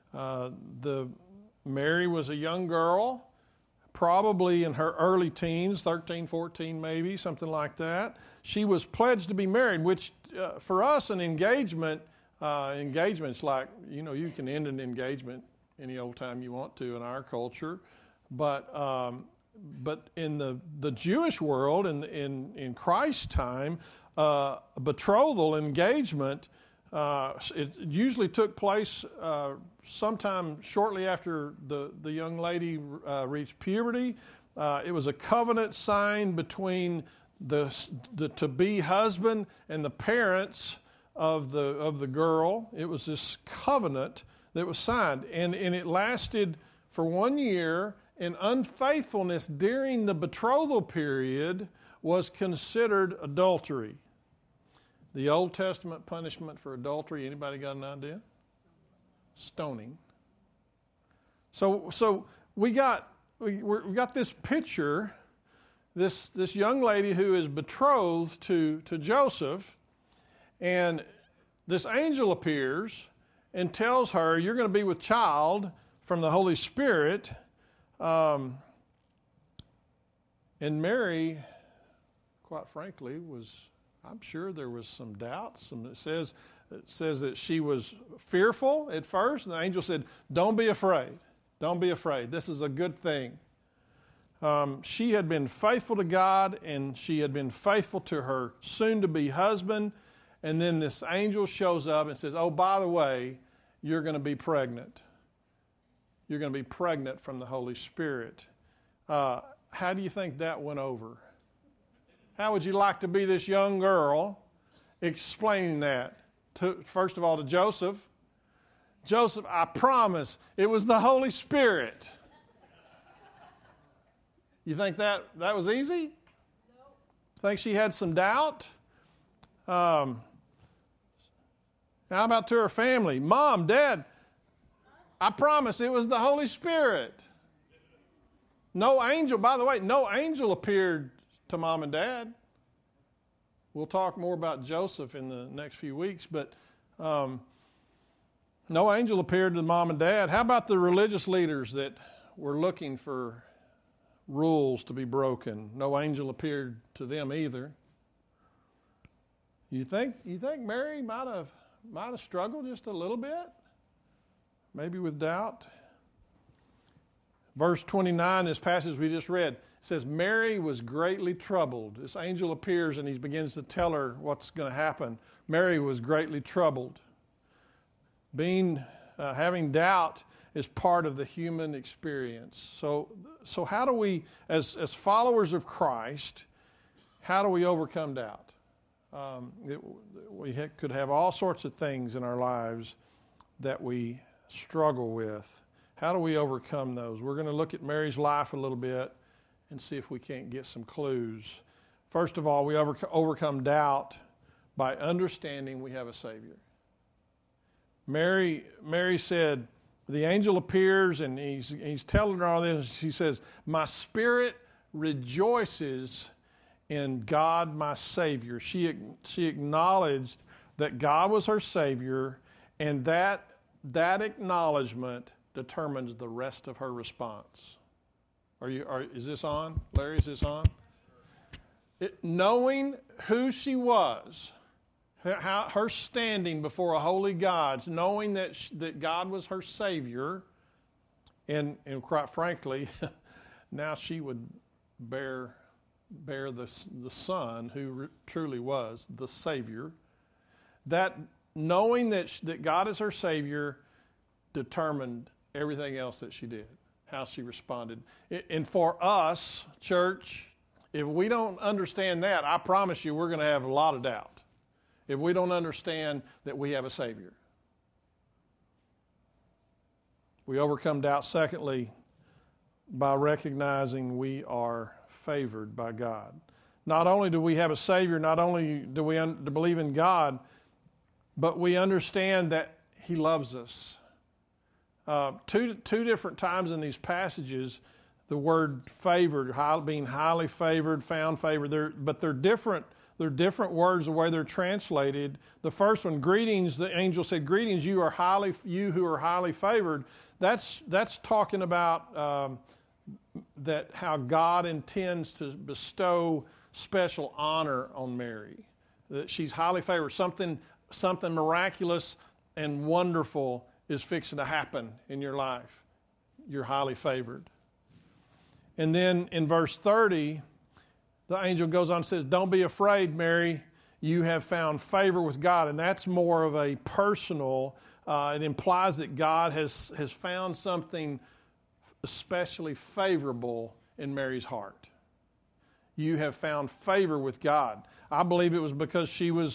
Mary was a young girl, probably in her early teens, 13, 14 maybe, something like that. She was pledged to be married, which for us, an engagement's like, you can end an engagement any old time you want to in our culture. But in the Jewish world, in Christ's time, a betrothal, engagement, it usually took place sometime shortly after the young lady reached puberty. It was a covenant signed between the to-be husband and the parents of the girl. It was this covenant that was signed, and it lasted for 1 year, and unfaithfulness during the betrothal period was considered adultery. The Old Testament punishment for adultery, anybody got an idea? Stoning. So we got this picture, this young lady who is betrothed to Joseph, and this angel appears and tells her, you're going to be with child from the Holy Spirit. And Mary, quite frankly, I'm sure there was some doubts. It says that she was fearful at first, and the angel said, don't be afraid. Don't be afraid. This is a good thing. She had been faithful to God, and she had been faithful to her soon-to-be husband, and then this angel shows up and says, oh, by the way, you're going to be pregnant. You're going to be pregnant from the Holy Spirit. How do you think that went over? How would you like to be this young girl explaining that, first of all, to Joseph? Joseph, I promise, it was the Holy Spirit. You think that was easy? No. Think she had some doubt? How about to her family? Mom, Dad, I promise it was the Holy Spirit. No angel, by the way, no angel appeared to Mom and Dad. We'll talk more about Joseph in the next few weeks, but no angel appeared to Mom and Dad. How about the religious leaders that were looking for rules to be broken? No angel appeared to them either. You think Mary might have struggled just a little bit? Maybe with doubt? Verse 29, this passage we just read, says, Mary was greatly troubled. This angel appears and he begins to tell her what's going to happen. Mary was greatly troubled. Having doubt is part of the human experience. So how do we, as followers of Christ, how do we overcome doubt? We could have all sorts of things in our lives that we struggle with. How do we overcome those? We're going to look at Mary's life a little bit and see if we can't get some clues. First of all, we overcome doubt by understanding we have a Savior. Mary said, the angel appears and he's telling her all this. She says, my spirit rejoices in God, my Savior. She acknowledged that God was her Savior, and that acknowledgement determines the rest of her response. Is this on? Larry, is this on? Knowing who she was, her standing before a holy God, knowing that God was her Savior, and quite frankly, now she would bear the Son who truly was the Savior. That knowing that God is her Savior determined everything else that she did, how she responded. And for us, church, if we don't understand that, I promise you we're going to have a lot of doubt. If we don't understand that we have a Savior. We overcome doubt, secondly, by recognizing we are favored by God. Not only do we have a Savior, not only do we believe in God, but we understand that He loves us. Two different times in these passages, the word favored, being highly favored, found favored, but they're different. They're different words the way they're translated. The first one, greetings, the angel said, greetings, you who are highly favored. That's talking about that how God intends to bestow special honor on Mary. That she's highly favored. Something miraculous and wonderful is fixing to happen in your life. You're highly favored. And then in verse 30, the angel goes on and says, don't be afraid, Mary. You have found favor with God. And that's more of a personal, it implies that God has found something especially favorable in Mary's heart. You have found favor with God. I believe it was because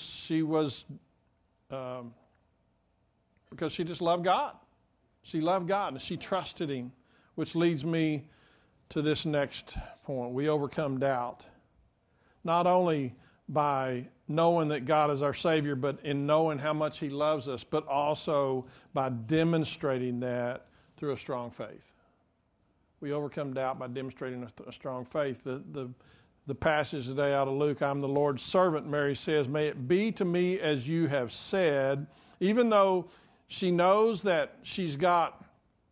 because she just loved God. She loved God and she trusted Him, which leads me to this next point. We overcome doubt, not only by knowing that God is our Savior, but in knowing how much He loves us, but also by demonstrating that through a strong faith. We overcome doubt by demonstrating a strong faith. The passage today out of Luke, I'm the Lord's servant, Mary says, may it be to me as you have said. Even though she knows that she's got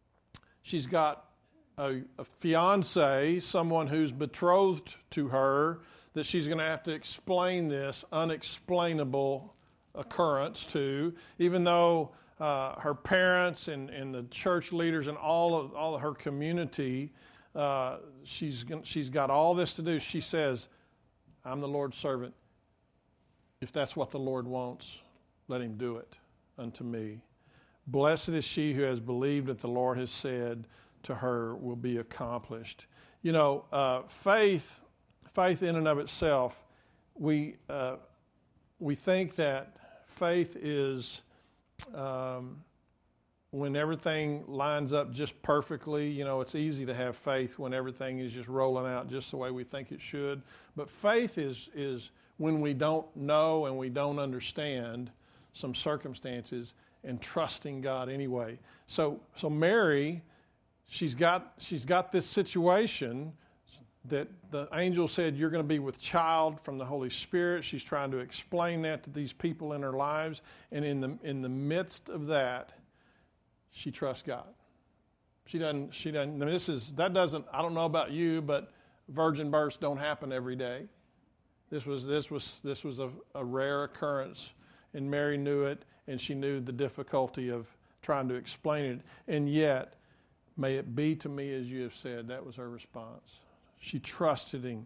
a fiance, someone who's betrothed to her, that she's going to have to explain this unexplainable occurrence to, even though her parents and the church leaders and all of her community, she's got all this to do. She says, I'm the Lord's servant. If that's what the Lord wants, let Him do it unto me. Blessed is she who has believed that the Lord has said to her will be accomplished. You know, faith in and of itself, we think that faith is when everything lines up just perfectly. You know, it's easy to have faith when everything is just rolling out just the way we think it should. But faith is when we don't know and we don't understand some circumstances and trusting God anyway. So Mary, she's got this situation that the angel said, you're going to be with child from the Holy Spirit. She's trying to explain that to these people in her lives. And in the midst of that, she trusts God. She doesn't, I mean, I don't know about you, but virgin births don't happen every day. This was a rare occurrence, and Mary knew it, and she knew the difficulty of trying to explain it. And yet, may it be to me as you have said. That was her response. She trusted Him.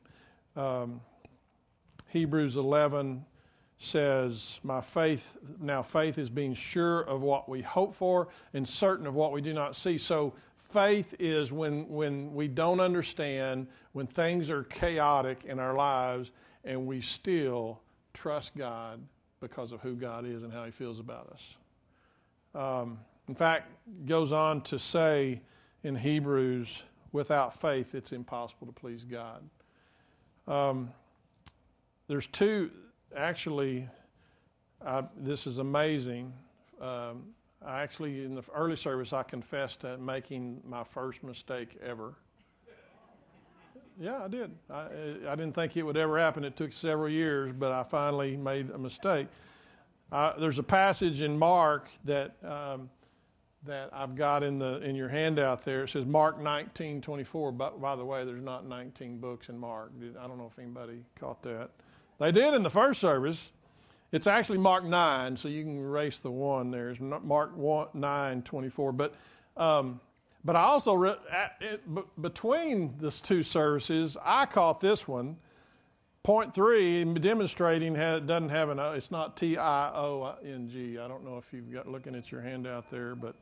Hebrews 11 says, faith is being sure of what we hope for and certain of what we do not see. So faith is when we don't understand, when things are chaotic in our lives, and we still trust God because of who God is and how He feels about us. In fact, it goes on to say in Hebrews, without faith, it's impossible to please God. There's two, actually, this is amazing. In the early service, I confessed to making my first mistake ever. Yeah, I did. I didn't think it would ever happen. It took several years, but I finally made a mistake. There's a passage in Mark that I've got in your handout there. It says Mark 19:24. By the way, there's not 19 books in Mark. I don't know if anybody caught that. They did in the first service. It's actually Mark 9, so you can erase the 1 there. It's Mark 9:24. But I also between these two services, I caught this one. Point 3, demonstrating doesn't have it's not TIONG. I don't know if you've got looking at your handout there, but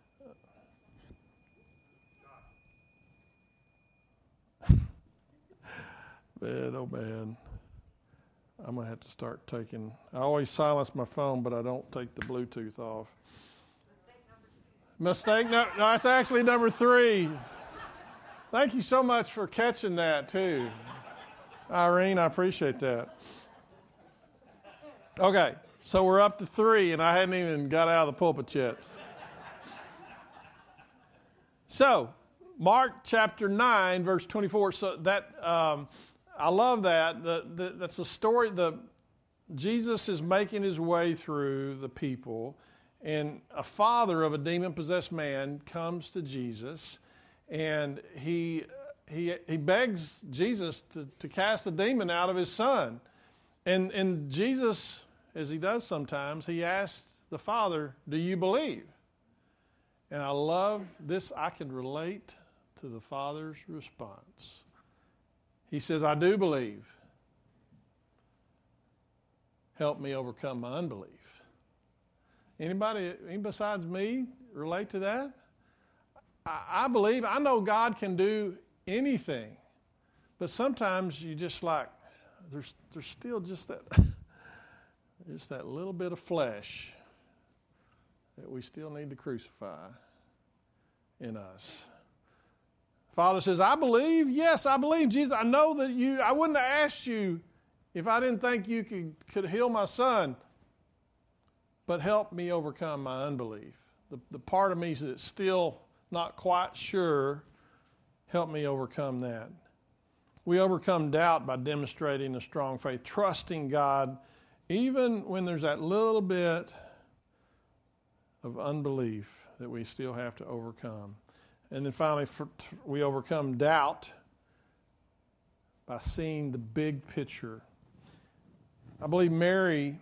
bad, oh bad. I'm going to have to start taking, I always silence my phone, but I don't take the Bluetooth off. Mistake number, no, it's actually number 3. Thank you so much for catching that too. Irene, I appreciate that. Okay, so we're up to 3, and I hadn't even got out of the pulpit yet. So, Mark chapter 9, verse 24. So that I love that. That's a story. Jesus is making his way through the people, and a father of a demon-possessed man comes to Jesus, and he begs Jesus to cast the demon out of his son. And Jesus, as he does sometimes, he asks the father, do you believe? And I love this. I can relate to the father's response. He says, I do believe. Help me overcome my unbelief. Anybody besides me relate to that? I believe. I know God can do anything, but sometimes you just like there's still just that little bit of flesh that we still need to crucify in us. Father says, I believe. Yes, I believe. Jesus, I know that I wouldn't have asked you if I didn't think you could heal my son, but help me overcome my unbelief. The part of me that's still not quite sure, help me overcome that. We overcome doubt by demonstrating a strong faith, trusting God, even when there's that little bit of unbelief that we still have to overcome. And then finally, we overcome doubt by seeing the big picture. I believe Mary,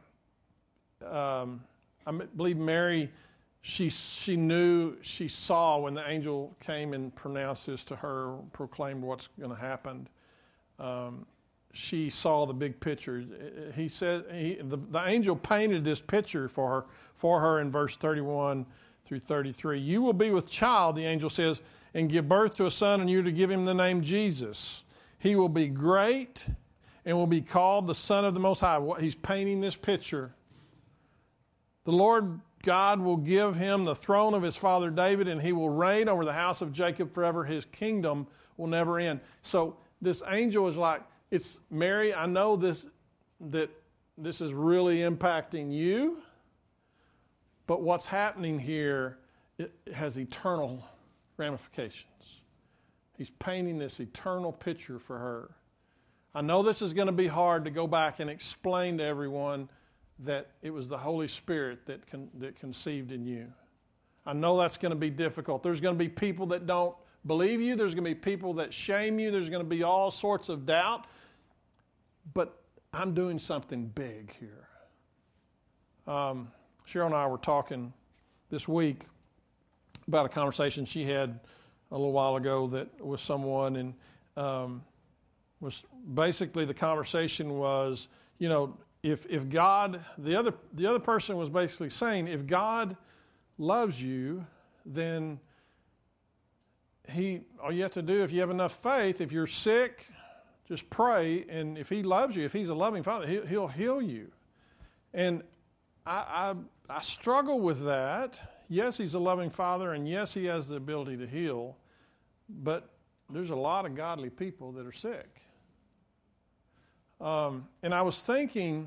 she saw when the angel came and pronounced this to her, proclaimed what's going to happen. She saw the big picture. He said the angel painted this picture for her in verse 31 through 33. You will be with child, the angel says, and give birth to a son, and you are to give him the name Jesus. He will be great and will be called the Son of the Most High. He's painting this picture. The Lord God will give him the throne of his father David, and he will reign over the house of Jacob forever. His kingdom will never end. So this angel is like, it's Mary, I know that this is really impacting you, but what's happening here, it has eternal ramifications. He's painting this eternal picture for her. I know this is going to be hard to go back and explain to everyone that it was the Holy Spirit that conceived in you. I know that's going to be difficult. There's going to be people that don't believe you. There's going to be people that shame you. There's going to be all sorts of doubt. But I'm doing something big here. Cheryl and I were talking this week about a conversation she had a little while ago that with someone, and was basically the conversation was, you know, if God, the other person was basically saying, if God loves you, then all you have to do, if you have enough faith, if you're sick, just pray, and if he loves you, if he's a loving Father, he'll heal you. And I struggle with that. Yes, he's a loving Father, and yes, he has the ability to heal, but there's a lot of godly people that are sick. And I was thinking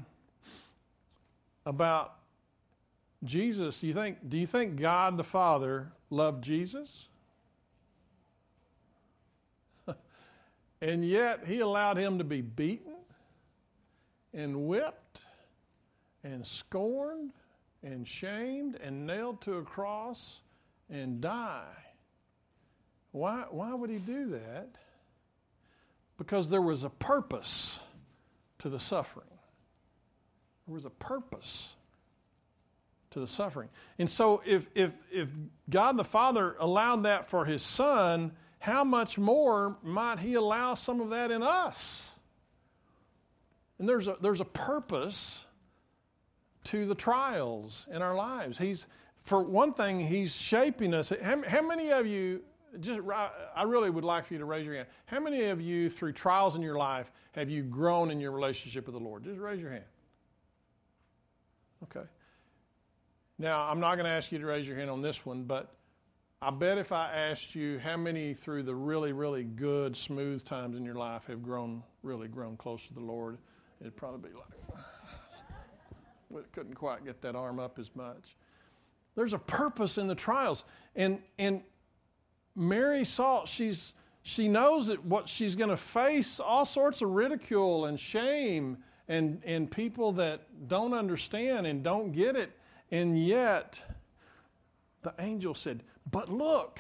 about Jesus. Do you think God the Father loved Jesus? And yet he allowed him to be beaten and whipped and scorned and shamed and nailed to a cross and die. Why would he do that? Because there was a purpose to the suffering. There was a purpose to the suffering. And so if God the Father allowed that for his Son, how much more might he allow some of that in us? And there's a purpose to the trials in our lives. For one thing, he's shaping us. How many of you, I really would like for you to raise your hand. How many of you, through trials in your life, have you grown in your relationship with the Lord? Just raise your hand. Okay. Now, I'm not going to ask you to raise your hand on this one, but I bet if I asked you how many through the really, really good, smooth times in your life have really grown close to the Lord, it'd probably be like, well, couldn't quite get that arm up as much. There's a purpose in the trials. And Mary saw, she knows that what she's going to face all sorts of ridicule and shame and people that don't understand and don't get it. And yet, the angel said, but look,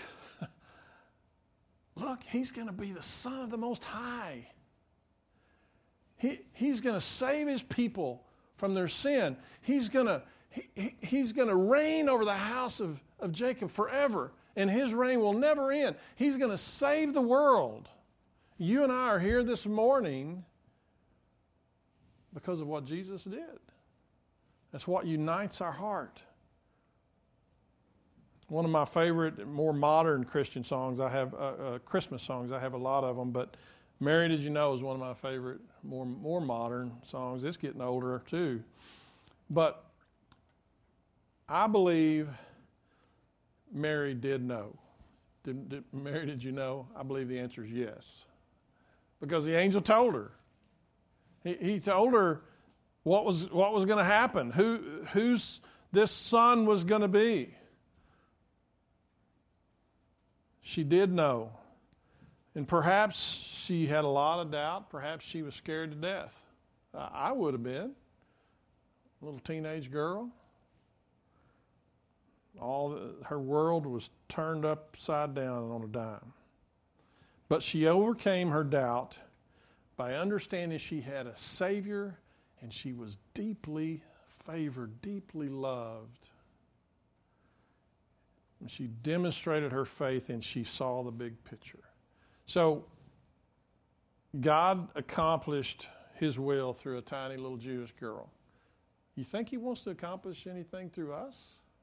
he's going to be the Son of the Most High. He's going to save his people from their sin. He's going to reign over the house of Jacob forever, and his reign will never end. He's going to save the world. You and I are here this morning because of what Jesus did. That's what unites our heart. One of my favorite, more modern Christian songs, I have Christmas songs. I have a lot of them, but Mary, Did You Know is one of my favorite, more modern songs. It's getting older too. But I believe Mary did know. Mary, did you know? I believe the answer is yes. Because the angel told her. He told her what was going to happen, whose this son was going to be. She did know. And perhaps she had a lot of doubt. Perhaps she was scared to death. I would have been. A little teenage girl. Her world was turned upside down on a dime. But she overcame her doubt by understanding she had a Savior and she was deeply favored, deeply loved. And she demonstrated her faith and she saw the big picture. So God accomplished his will through a tiny little Jewish girl. You think he wants to accomplish anything through us?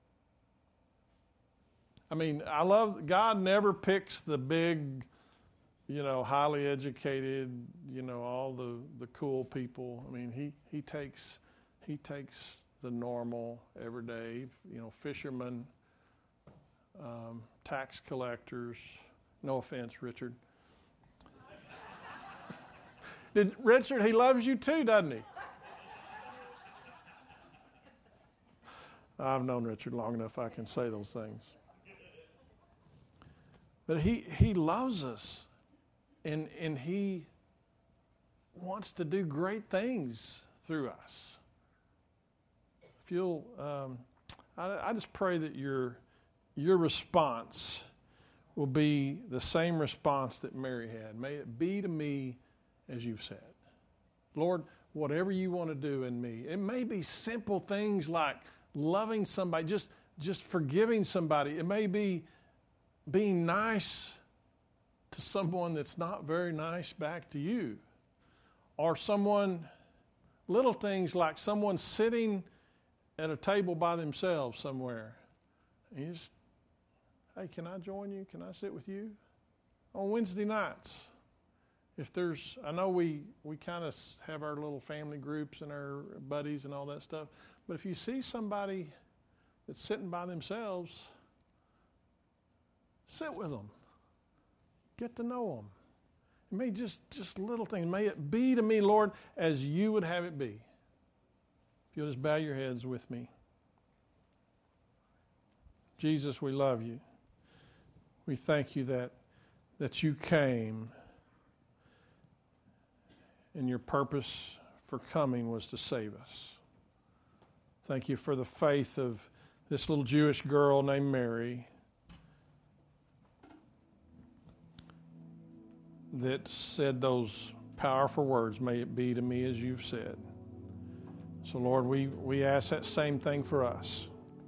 I mean, I love, God never picks the big, highly educated, all the cool people. I mean, he takes the normal, everyday, fishermen, tax collectors. No offense, Richard. Richard, he loves you too, doesn't he? I've known Richard long enough I can say those things. But he loves us, and he wants to do great things through us. If you'll, I just pray that your response will be the same response that Mary had. May it be to me as you've said. Lord, whatever you want to do in me. It may be simple things like loving somebody, just forgiving somebody. It may be being nice to someone that's not very nice back to you. Or little things like someone sitting at a table by themselves somewhere. And you just, hey, can I join you? Can I sit with you? On Wednesday nights. I know we kind of have our little family groups and our buddies and all that stuff, but if you see somebody that's sitting by themselves, sit with them. Get to know them. It may just little things. May it be to me, Lord, as you would have it be. If you'll just bow your heads with me. Jesus, we love you. We thank you that you came and your purpose for coming was to save us. Thank you for the faith of this little Jewish girl named Mary that said those powerful words, "May it be to me as you've said." So, Lord, we ask that same thing for us.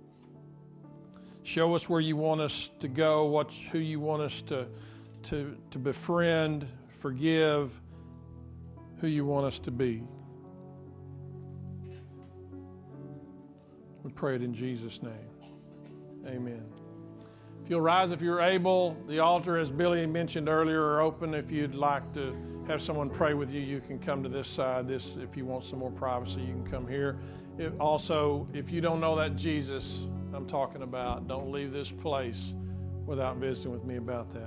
Show us where you want us to go, who you want us to befriend, forgive, who you want us to be. We pray it in Jesus' name. Amen. If you'll rise if you're able, the altar, as Billy mentioned earlier, are open. If you'd like to have someone pray with you, you can come to this side. If you want some more privacy, you can come here. Also, if you don't know that Jesus I'm talking about, don't leave this place without visiting with me about that.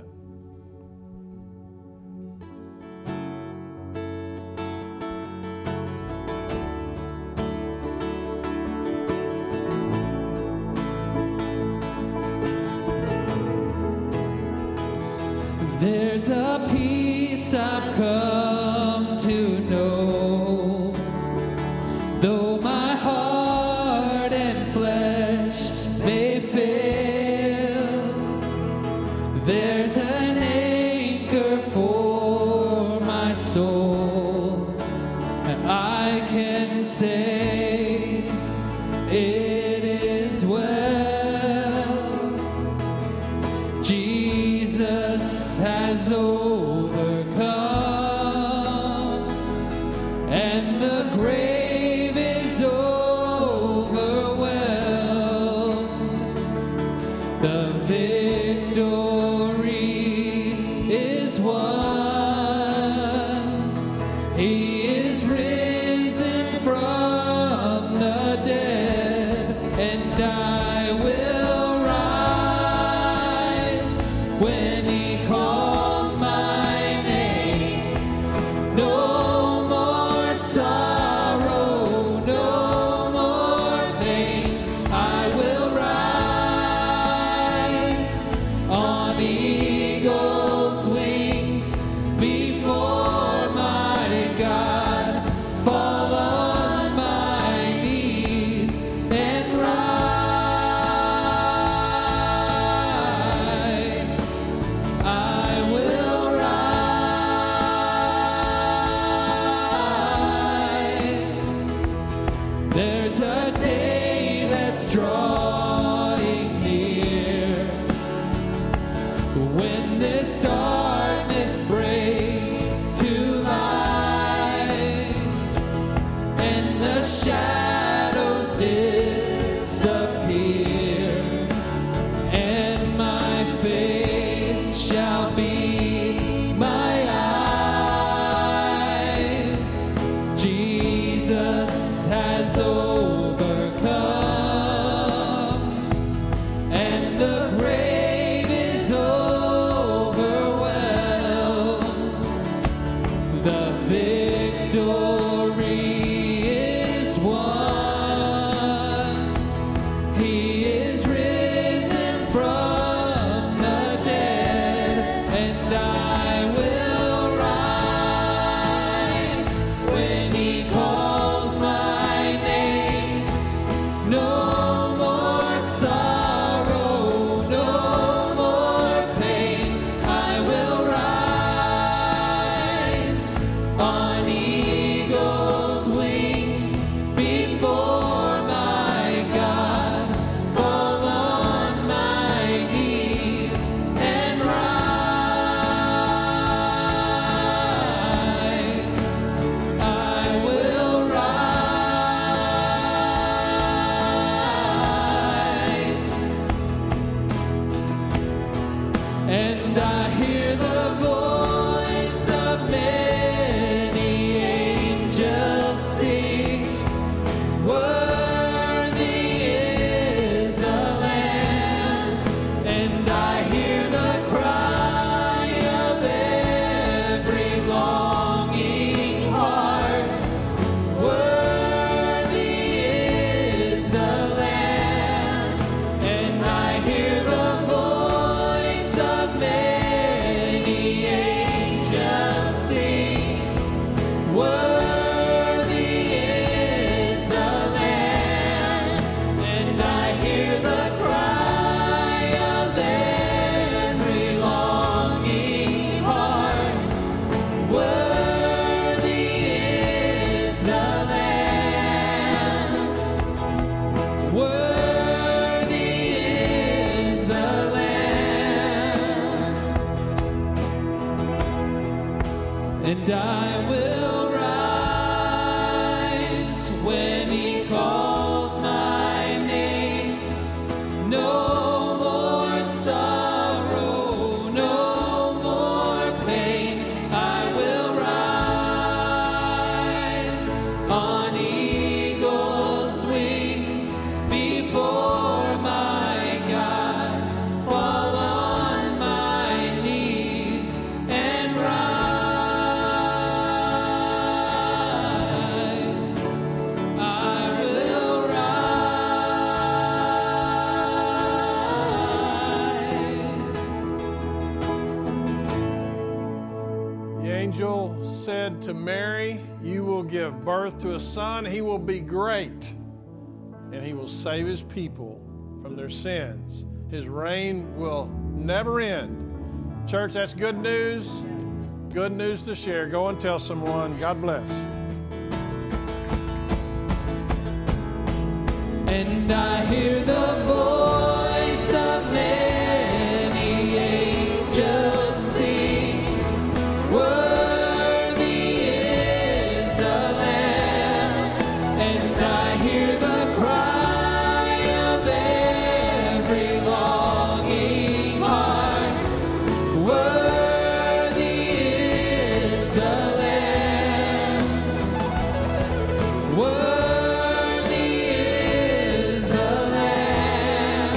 There's a peace I've come to know, though my heart and flesh may fail. There's an anchor for my soul, and I can say it is well. Jesus has overcome, and the grave is overwhelmed. The victory is won. He is risen from the dead, and I will rise when he calls my name. No more sorrow, no more pain. I will rise on eagle's wings before my God. Fall on my knees and rise. I will rise. There's a day that's drawing near, when this darkness breaks to light, and the shadows disappear, and my faith shall be my eyes. Jesus has overcome, and the grave is overwhelmed. The victory is won. He is risen from the dead, and I will rise when he calls my name. No more sorrow, no more pain. I will rise on eagle's wings before my God. Fall on my knees and rise. I will rise. And I hear the voice of many angels sing, worthy is the Lamb. And I hear the cry of every longing heart, worthy is the Lamb. And I hear the voice of many and I will rise when he calls my name. No more sorrow, no more pain. I will rise on eagle's wings before my God. Fall on my knees and rise. I will rise. The angel said to Mary, "You will give birth to a son. He will be great, and he will save his people from their sins. His reign will never end." Church, that's good news. Good news to share. Go and tell someone. God bless. And I hear the voice of many angels sing, worthy is the Lamb. And I hear the cry of every longing heart, worthy is the Lamb. Worthy is the Lamb.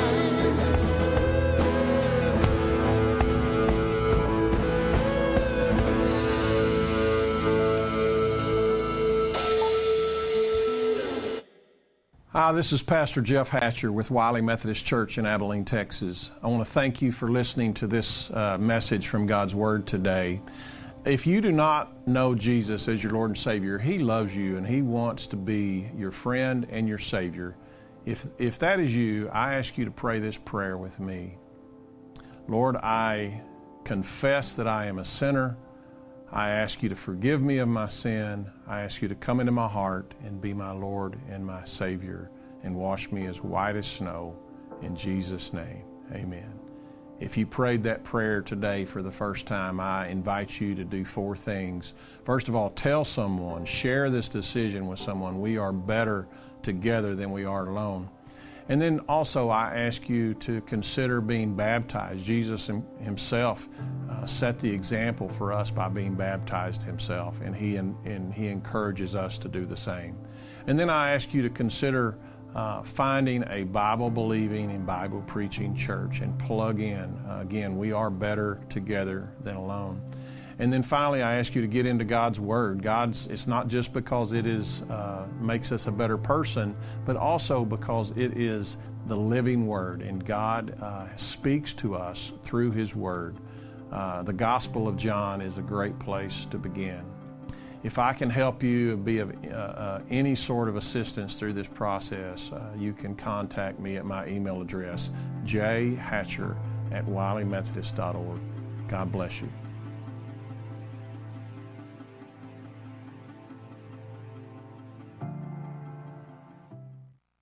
Hi, this is Pastor Jeff Hatcher with Wiley Methodist Church in Abilene, Texas. I want to thank you for listening to this message from God's Word today. If you do not know Jesus as your Lord and Savior, He loves you and He wants to be your friend and your Savior. If that is you, I ask you to pray this prayer with me. Lord, I confess that I am a sinner. I ask you to forgive me of my sin. I ask you to come into my heart and be my Lord and my Savior and wash me as white as snow. In Jesus' name, amen. If you prayed that prayer today for the first time, I invite you to do 4 things. First of all, tell someone, share this decision with someone. We are better together than we are alone. And then also I ask you to consider being baptized. Jesus himself set the example for us by being baptized himself, and he encourages us to do the same. And then I ask you to consider finding a Bible-believing and Bible-preaching church and plug in. Again, we are better together than alone. And then finally, I ask you to get into God's Word. It's not just because it makes us a better person, but also because it is the living Word, and God speaks to us through His Word. The Gospel of John is a great place to begin. If I can help you be of any sort of assistance through this process, you can contact me at my email address, jhatcher@wileymethodist.org. God bless you.